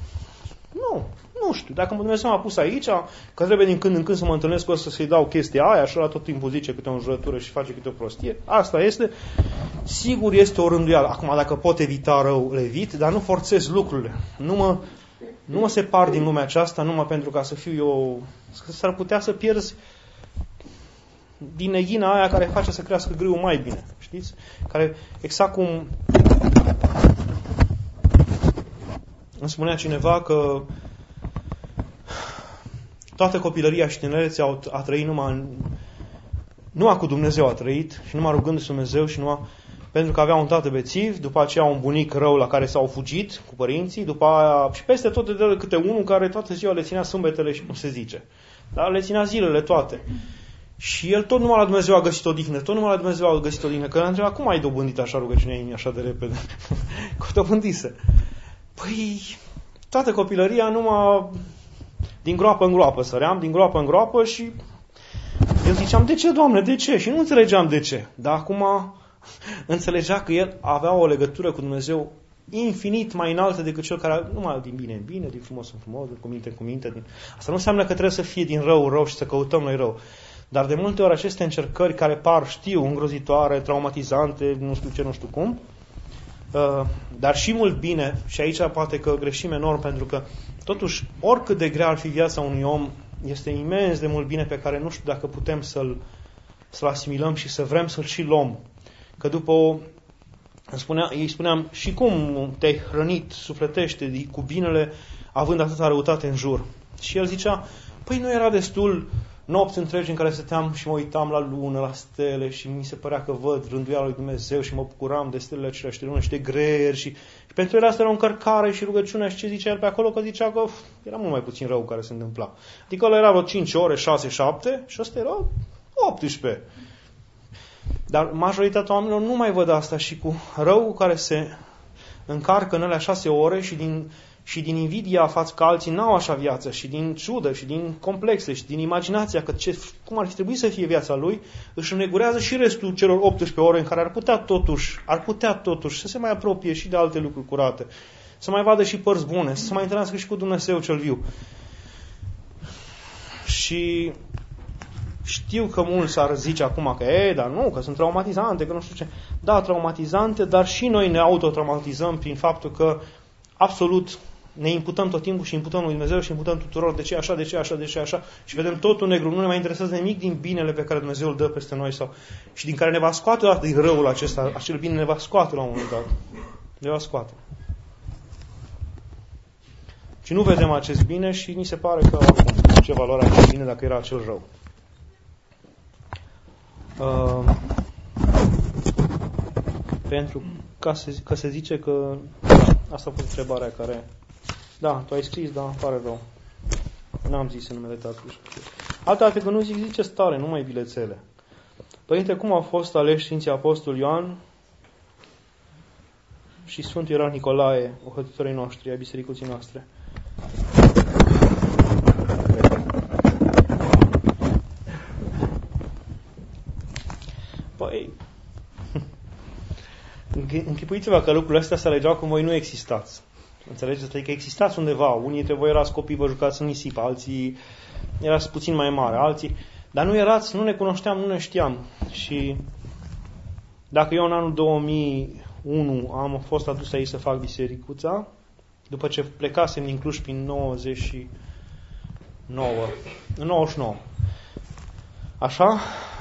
Nu știu. Dacă Dumnezeu m-a pus aici, că trebuie din când în când să mă întâlnesc cu ăsta să-i dau chestia aia și ăla tot timpul zice câte o înjurătură și face câte o prostie, asta este. Sigur este o rânduială. Acum, dacă pot evita rău, le evit, dar nu forțez lucrurile. Nu mă separ din lumea aceasta numai pentru ca să fiu eu... S-ar putea să pierzi din neghina aia care face să crească grâul mai bine. Știți? Care, exact cum îmi spunea cineva că toată copilăria și tinerețea a trăit numai cu Dumnezeu a trăit și numai rugându-se Dumnezeu și numai pentru că avea un tată bețiv, după aceea un bunic rău la care s-au fugit cu părinții, după aia și peste tot de câte unul care toată ziua le ținea sâmbetele și cum se zice. Dar le ținea zilele toate. Și el tot numai la Dumnezeu a găsit odihnă, tot numai la Dumnezeu a găsit odihnă. Că l-a întrebat, cum ai dobândit așa rugăciunea inimii așa de repede? Că o dobândise. Păi, toată copilăria numai din groapă în groapă săream, din groapă în groapă și eu ziceam, de ce, Doamne, de ce? Și nu înțelegeam de ce. Dar acum înțelegea că el avea o legătură cu Dumnezeu infinit mai înaltă decât cel care, numai din bine în bine, din frumos în frumos, din cuminte în cuminte. Asta nu înseamnă că trebuie să fie din rău în rău și să căutăm noi rău. Dar de multe ori aceste încercări care par, știu, îngrozitoare, traumatizante, nu știu ce, nu știu cum, dar și mult bine, și aici poate că greșim enorm, pentru că totuși oricât de grea ar fi viața unui om, este imens de mult bine pe care nu știu dacă putem să-l asimilăm și să vrem să-l și luăm. Că după îi spuneam, și cum te-ai hrănit sufletește cu binele, având atâta răutate în jur. Și el zicea, păi nu era destul nopți întregi în care stăteam și mă uitam la lună, la stele și mi se părea că văd rânduiala lui Dumnezeu și mă bucuram de stelele acelea și de lună și de greieri și pentru el asta era o încărcare și rugăciunea și ce zicea el pe acolo, că zicea că era mult mai puțin rău care se întâmpla. Adică ăla era vreo 5 ore, 6-7 și ăsta era 18. Dar majoritatea oamenilor nu mai văd asta și cu rău care se încarcă în alea 6 ore și din invidia față că alții n-au așa viață și din ciudă și din complexe și din imaginația că cum ar fi trebuit să fie viața lui, își înnegurează și restul celor 18 ore în care ar putea totuși să se mai apropie și de alte lucruri curate, să mai vadă și părți bune, să se mai întâlnească și cu Dumnezeu cel viu. Și știu că mulți ar zice acum că dar nu, că sunt traumatizante, că nu știu ce. Da, traumatizante, dar și noi ne autotraumatizăm prin faptul că absolut ne imputăm tot timpul și imputăm lui Dumnezeu și imputăm tuturor de ce așa, de ce așa, de ce așa și vedem totul negru. Nu ne mai interesează nimic din binele pe care Dumnezeu îl dă peste noi și din care ne va scoate odată din răul acesta. Acel bine ne va scoate la un moment dat. Ne va scoate. Și nu vedem acest bine și ni se pare că ce valoare are acel bine dacă era acel rău. Pentru că se zice că asta a fost întrebarea care... Da, tu ai scris, dar pare rău. N-am zis în numele Tatălui. Altă dată că nu zice stare, numai bilețele. Părinte, cum au fost aleși Sfinții Apostoli Ioan și Sfântul Ierarh Nicolae, ocrotitorii noștri, ai bisericuții noastre? Păi... Închipuiți-vă că lucrurile astea se alegeau cum voi nu existați. Înțelegeți? Adică existați undeva. Unii dintre voi erați copii, vă jucați în nisip, alții erați puțin mai mari, alții... Dar nu erați, nu ne cunoșteam, nu ne știam. Și dacă eu în anul 2001 am fost adus aici să fac bisericuța, după ce plecasem din Cluj prin 99. Așa...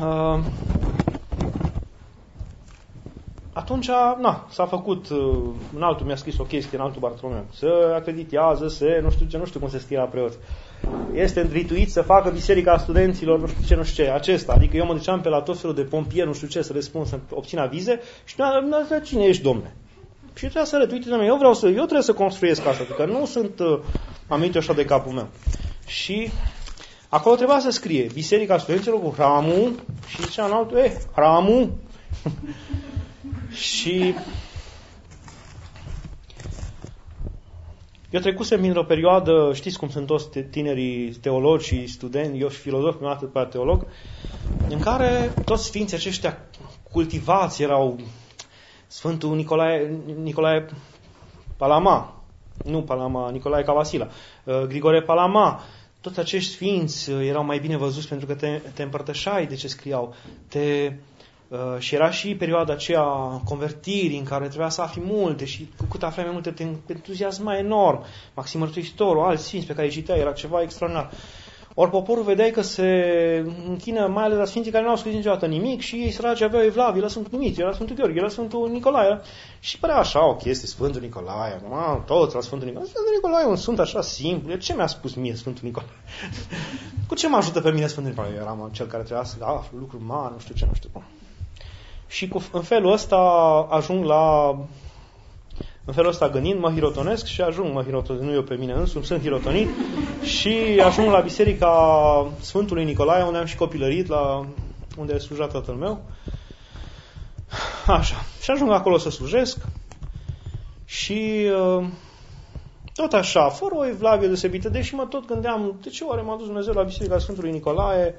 Atunci, s-a făcut, în altul mi-a scris o chestie, în altul Bartolomeu, să acreditează, nu știu cum se scrie la preot. Este întrituit să facă biserica studenților, nu știu ce, acesta. Adică eu mă duceam pe la tot felul de pompieri, nu știu ce, să răspund, să obțin avize și mi-a zis, cine ești, domne? Și trebuia să arăt, uite, domne, eu trebuie să construiesc asta, adică nu sunt aminte așa de capul meu. Și acolo trebuia să scrie biserica studenților cu hramul și zicea în altul, hramul. Și eu trecusem într-o perioadă, știți cum sunt toți tinerii teologi și studenți, eu și filozof, nu atât pe teolog, în care toți sfinții aceștia cultivați erau Sfântul Nicolae Palama, Nicolae Cavasila, Grigore Palama, toți acești sfinți erau mai bine văzuți pentru că te împărtășai de ce scriau, și era și perioada aceea convertirii în care trebuia să afli multe și cu cât aflai mai multe te entuziasma enorm. Maxim Mărturisitorul, alți sfinți pe care îi citeai, era ceva extraordinar. Ori poporul vedeai că se închină mai ales la sfinții care nu au scris niciodată nimic și ei săraci aveau Evlavie, la Sfântul Dumitru, la Sfântul Gheorghe, la Sfântul Nicolae. Și părea așa o chestie, Sfântul Nicolae, toți la Sfântul Nicolae. Sfântul Nicolae e un sfânt așa simplu. Ce mi-a spus mie Sfântul Nicolae? Cu ce mă ajută pe mine Sfântul Nicolae? Eu eram cel care trebuia să aflu lucruri mari, nu știu ce. Și în felul ăsta ajung În felul ăsta gândind, mă hirotonesc și mă hirotonesc, nu eu pe mine însumi, sunt hirotonit și ajung la biserica Sfântului Nicolae, unde am și copilărit, unde sluja tatăl meu. Așa. Și ajung acolo să slujesc și tot așa, fără o evlavie deosebită, deși mă tot gândeam, de ce oare m-a dus Dumnezeu la biserica Sfântului Nicolae?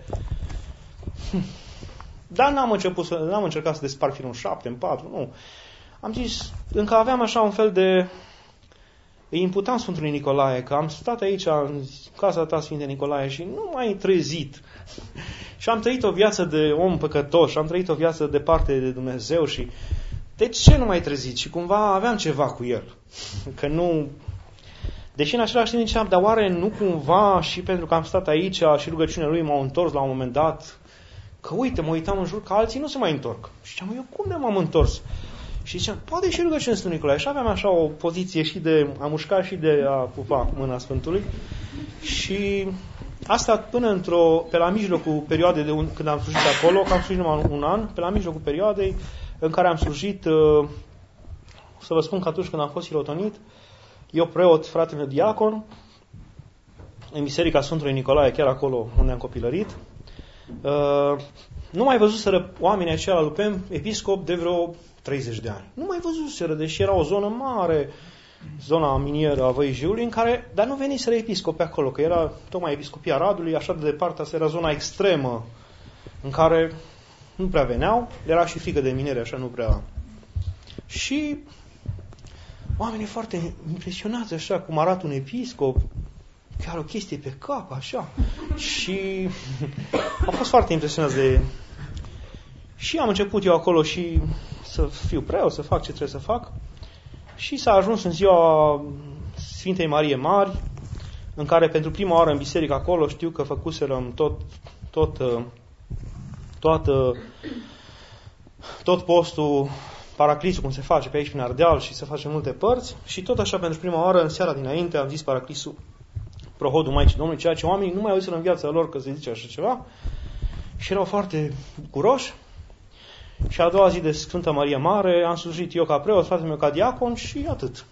Dar n-am încercat să desparc firul în 7, în 4, nu. Am zis, încă aveam așa un fel de... Îi imputam Sfântului Nicolae, că am stat aici în casa ta, Sfinte Nicolae, și nu m-ai trezit. Și am trăit o viață de om păcătos, și am trăit o viață departe de Dumnezeu și... De ce nu m-ai trezit? Și cumva aveam ceva cu el. Că nu... Deși în același timp ziceam, dar oare nu cumva și pentru că am stat aici și rugăciunea lui m-au întors la un moment dat, că uite, mă uitam în jur că alții nu se mai întorc. Și ziceam, eu cum de m-am întors? Și ziceam, poate și rugăciunea Sfântului Nicolae. Și aveam așa o poziție și de a mușca și de a pupa mâna Sfântului. Și asta până pe la mijlocul perioadei când am slujit acolo, că am slujit numai un an, pe la mijlocul perioadei în care am slujit, să vă spun că atunci când am fost hirotonit, eu preot, fratele meu diacon, în biserica Sfântului Nicolae, chiar acolo unde am copilărit, nu mai văzuseră oamenii aceia la Lupem episcop de vreo 30 de ani. Nu mai văzuseră, deși era o zonă mare, zona minieră a Văii Jiului, dar nu veniseră episcopi acolo, că era tocmai episcopia Radului, așa de departe, asta era zona extremă, în care nu prea veneau, era și frică de minere, așa nu prea... Și oamenii foarte impresionați, așa, cum arată un episcop, chiar o chestie pe cap, așa. Și au fost foarte impresionați de... Și am început eu acolo și să fiu preot, să fac ce trebuie să fac. Și s-a ajuns în ziua Sfintei Marie Mari, în care pentru prima oară în biserică acolo știu că făcuserăm tot postul Paraclisul, cum se face pe aici prin Ardeal și se face în multe părți. Și tot așa pentru prima oară, în seara dinainte, am zis Paraclisul Prohodul Maicii Domnului, ceea ce oamenii nu mai auziseră în viața lor că se zice așa ceva. Și erau foarte bucuroși. Și a doua zi de Sfânta Marie Mare am slujit eu ca preot, fratele meu ca diacon și atât.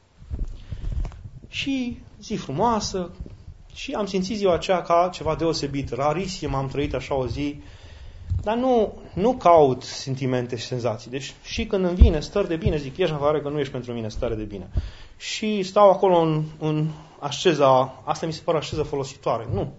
Și zi frumoasă și am simțit ziua aceea ca ceva deosebit, rarisim, am trăit așa o zi, dar nu caut sentimente și senzații. Deci și când îmi vine stări de bine, zic, ieși afară că nu ești pentru mine stare de bine. Și stau acolo în asceza, asta mi se pare asceză folositoare, nu.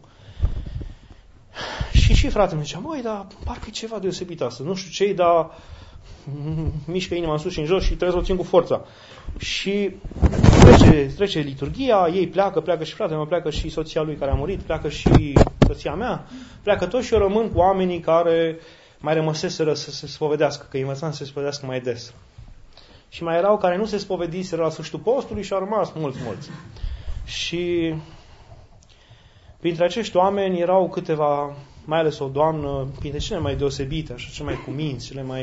Și fratele meu zicea, măi, dar parcă e ceva deosebit astăzi, nu știu ce-i, dar mișcă inima în sus și în jos și trebuie să o țin cu forța. Și trece liturghia, ei pleacă și fratele meu, pleacă și soția lui care a murit, pleacă și soția mea, pleacă toți și eu rămân cu oamenii care mai rămăseseră să se spovedească, că îi învățam să se spovedească mai des. Și mai erau care nu se spovediseră la sfârșitul postului și au rămas mulți. Și printre acești oameni erau câteva, mai ales o doamnă, printre cele mai deosebite, așa, cele mai cuminți, cele mai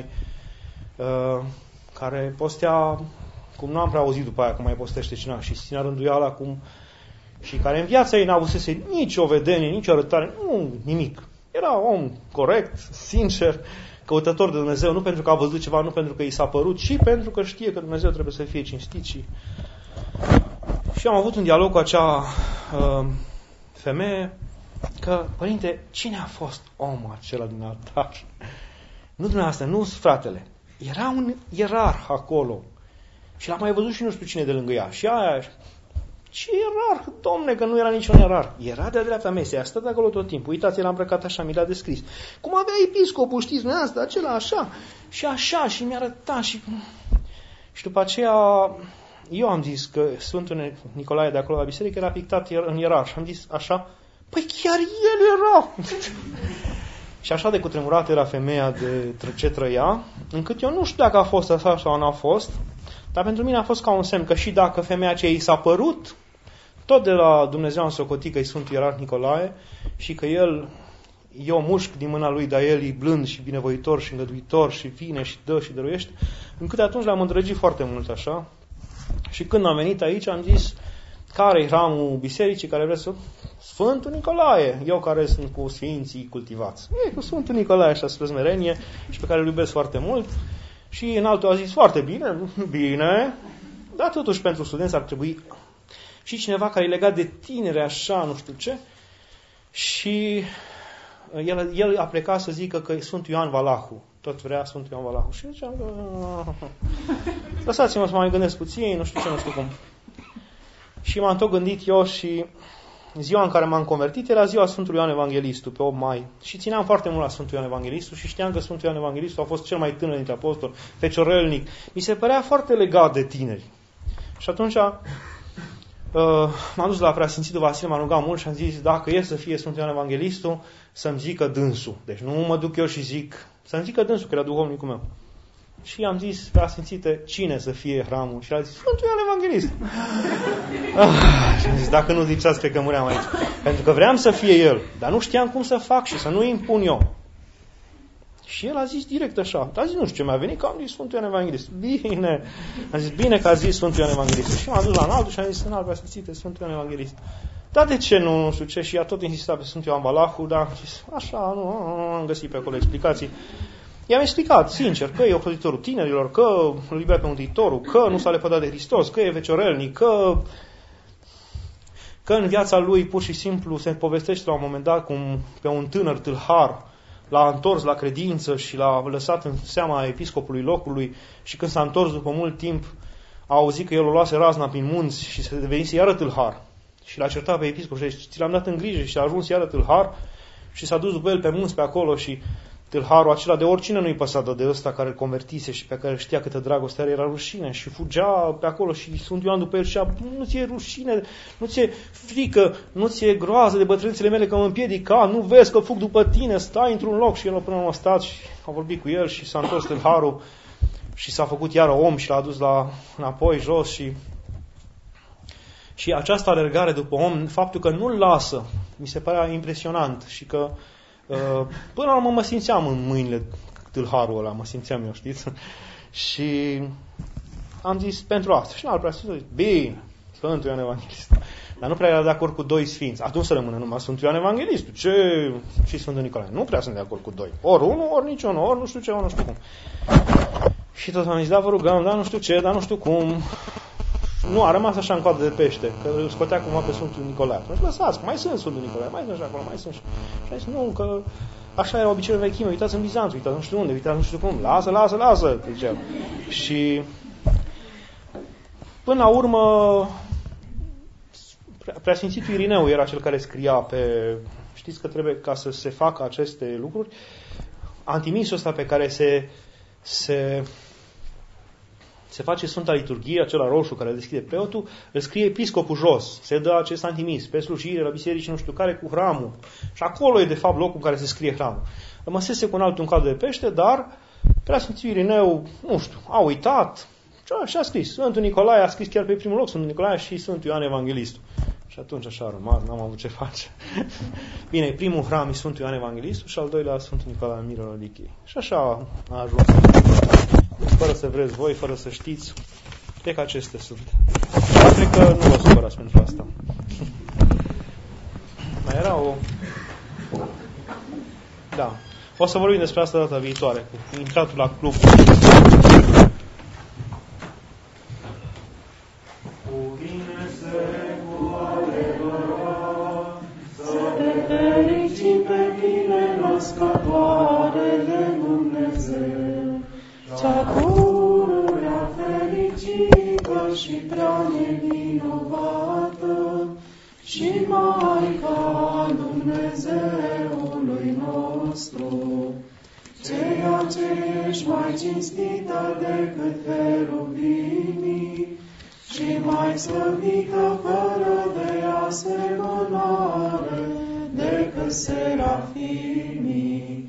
care postea, cum nu am prea auzit după aia că mai postește cineva, și ținea rânduiala cum, și care în viața ei n-avusese nici o vedenie, nici o arătare, nimic. Era om corect, sincer, căutător de Dumnezeu, nu pentru că a văzut ceva, nu pentru că i s-a părut, ci pentru că știe că Dumnezeu trebuie să fie cinstit. Și am avut un dialog cu acea femeie, că, părinte, cine a fost omul acela din altar? Nu dumneavoastră, nu fratele. Era un ierarh acolo. Și l-am mai văzut și nu știu cine de lângă ea. Și aia, ce ierarh, domne, că nu era niciun ierarh. Era de-a dreapta mesei, a stat acolo tot timpul. Uitați, el a îmbrăcat așa, mi l-a descris. Cum avea episcopul, știți, asta, acela, așa, și mi-a arătat. Și după aceea, eu am zis că Sfântul Nicolae de acolo la biserică era pictat în ierarh. Și am zis așa, păi chiar el era! Și așa de cutremurată era femeia de ce trăia, încât eu nu știu dacă a fost așa sau nu a fost, dar pentru mine a fost ca un semn că și dacă femeia aceea i s-a părut, tot de la Dumnezeu am socotit că e Sfântul Ierarh Nicolae și că eu mușc din mâna lui, dar el e blând și binevoitor și îngăduitor și vine și dă și dăruiește, încât atunci l-am îndrăgit foarte mult așa. Și când am venit aici am zis, care e hramul bisericii care vrea să... Sfântul Nicolae, eu care sunt cu sfinții cultivați. Cu Sfântul Nicolae așa spre smerenie și pe care îl iubesc foarte mult. Și în altul a zis, foarte bine, Dar totuși pentru studenți ar trebui și cineva care e legat de tinere, așa, nu știu ce. Și el a plecat să zică că e Sfântul Ioan Valahu. Tot vrea Sfântul Ioan Valahu. Și ziceam, lăsați-mă să mai gândesc puțin, nu știu ce, nu știu cum. Și m-am tot gândit eu și ziua în care m-am convertit era ziua Sfântului Ioan Evanghelistul, pe 8 mai. Și țineam foarte mult la Sfântul Ioan Evanghelistul și știam că Sfântul Ioan Evanghelistul a fost cel mai tânăr dintre apostoli, feciorelnic. Mi se părea foarte legat de tineri. Și atunci m-am dus la Preasfințitul Vasile, m-am rugat mult și am zis, dacă e să fie Sfântul Ioan Evanghelistul, să-mi zică dânsul. Deci nu mă duc eu și zic, să-mi zică dânsul, că era duhovnicul meu. Și am zis, Preasfințite, cine să fie hramul? Și a zis, Sfântul Ioan Evanghelist. Și am zis, dacă nu ziceați, cred că muream aici. Pentru că vreau să fie el, dar nu știam cum să fac și să nu impun eu. Și el a zis direct așa, a zis, nu știu ce mi-a venit, că am zis Sfântul Ioan Evanghelist. Bine, am zis, bine că a zis Sfântul Ioan Evanghelist. Și m-am dus la înaltul și am zis, înalt, Preasfințite, Sfântul Ioan Evanghelist. Dar de ce nu știu ce? Și a tot insistat pe Sfântul Ioan Valahu, dar am zis, așa, nu am găsit pe acolo explicații. I-am explicat, sincer, că e ocrotitorul tinerilor, că îl iubea pe Mântuitorul, că nu s-a lepădat de Hristos, că e veciorelnic, că în viața lui pur și simplu se povestește la un moment dat cum pe un tânăr tâlhar l-a întors la credință și l-a lăsat în seama episcopului locului și când s-a întors după mult timp a auzit că el o luase razna prin munți și se devenise iară tâlhar. Și l-a certat pe episcop și ți l-am dat în grijă și a ajuns iară tâlhar și s-a dus după el pe munți pe acolo și tâlharul acela de oricine nu-i păsa de ăsta care îl convertise și pe care știa câtă dragoste are, era rușine și fugea pe acolo și Sfântul Ioan după el și nu ți-e rușine, nu ți-e frică, nu ți-e groază de bătrânițele mele că mă împiedica, nu vezi că fug după tine, stai într-un loc. Și el până la stat și a vorbit cu el și s-a întors tâlharul și s-a făcut iară om și l-a dus înapoi jos și această alergare după om, faptul că nu-l lasă, mi se părea impresionant și că până la urmă mă simțeam în mâinile tâlharul ăla, mă simțeam eu, știți? Și am zis pentru asta. Și n-al prea să zic, bine, Sfântul Ioan Evanghelist. Dar nu prea era de acord cu doi sfinți. Atunci să rămână numai Sfântul Ioan Evanghelistul. Ce? Și Sfântul Nicolae. Nu prea sunt de acord cu doi. Ori unul, ori niciunul, ori nu știu ce, ori nu știu cum. Și tot am zis, da, vă rugăm, dar nu știu ce, dar nu știu cum. Nu, a rămas așa în coadă de pește, că îl scotea cumva pe Sfântul Nicolae. Și lăsați, mai sunt Sfântul Nicolae, mai sunt și acolo, mai sunt și... Și a zis, nu, că așa era obiceiul vechime, uitați în Bizanț, uitați nu știu unde, uitați nu știu cum, lasă, ziceam. Și până la urmă, Preasfințitul Irineu era cel care scria pe... Știți că trebuie, ca să se facă aceste lucruri, antimisul ăsta pe care se face Sfânta Liturghie, acela roșu care deschide preotul, îl scrie episcopul jos. Se dă acest antimis pe slujire la biserici nu știu care cu hramul. Și acolo e de fapt locul în care se scrie hramul. Rămăsese cu un altul în cadru de pește, dar Preasfințitul Irineu, nu știu, a uitat și a scris. Sfântul Nicolae a scris chiar pe primul loc Sfântul Nicolae și Sfântul Ioan Evanghelistul. Și atunci așa a rămas, n-am avut ce face. Bine, primul hram e Sfântul Ioan Evanghelistul și al doilea Sfântul Nicolae Mirul Rodichiei. Și așa a ajuns. Fără să vreți voi, fără să știți, cred că acestea sunt. Cred că nu vă supărați pentru asta. Mai era o... Da. O să vorbim despre asta data viitoare, cu intratul la club. Născătoarele Dumnezeu, cea pururea fericită și prea nevinovată, și Maica Dumnezeului nostru, ceea ce ești mai cinstită decât heruvimii și mai slăvită fără de asemănare decât serafimii,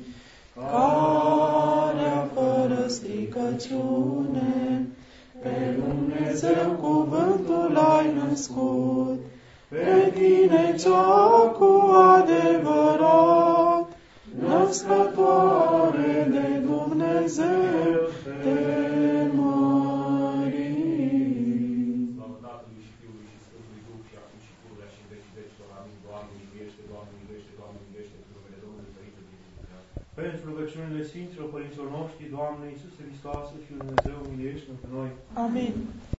care fără stricăciune pe Dumnezeu cuvântul ai născut, pe tine cea cu adevărat, născătoare de Dumnezeu, te mărim. Slavă Tatălui și Fiului și Sfântului Duh și acum și pururea și în vecii vecilor. Amin. Doamne miluiește, Doamne miluiește, Doamne miluiește, cu numele Domnului Părinte din Dumnezeu. Pentru rugăciunile Sfinților Părinților noștri, Doamne Iisuse Hristoase, Fiul Dumnezeu, miluiește-ne pe noi. Amin.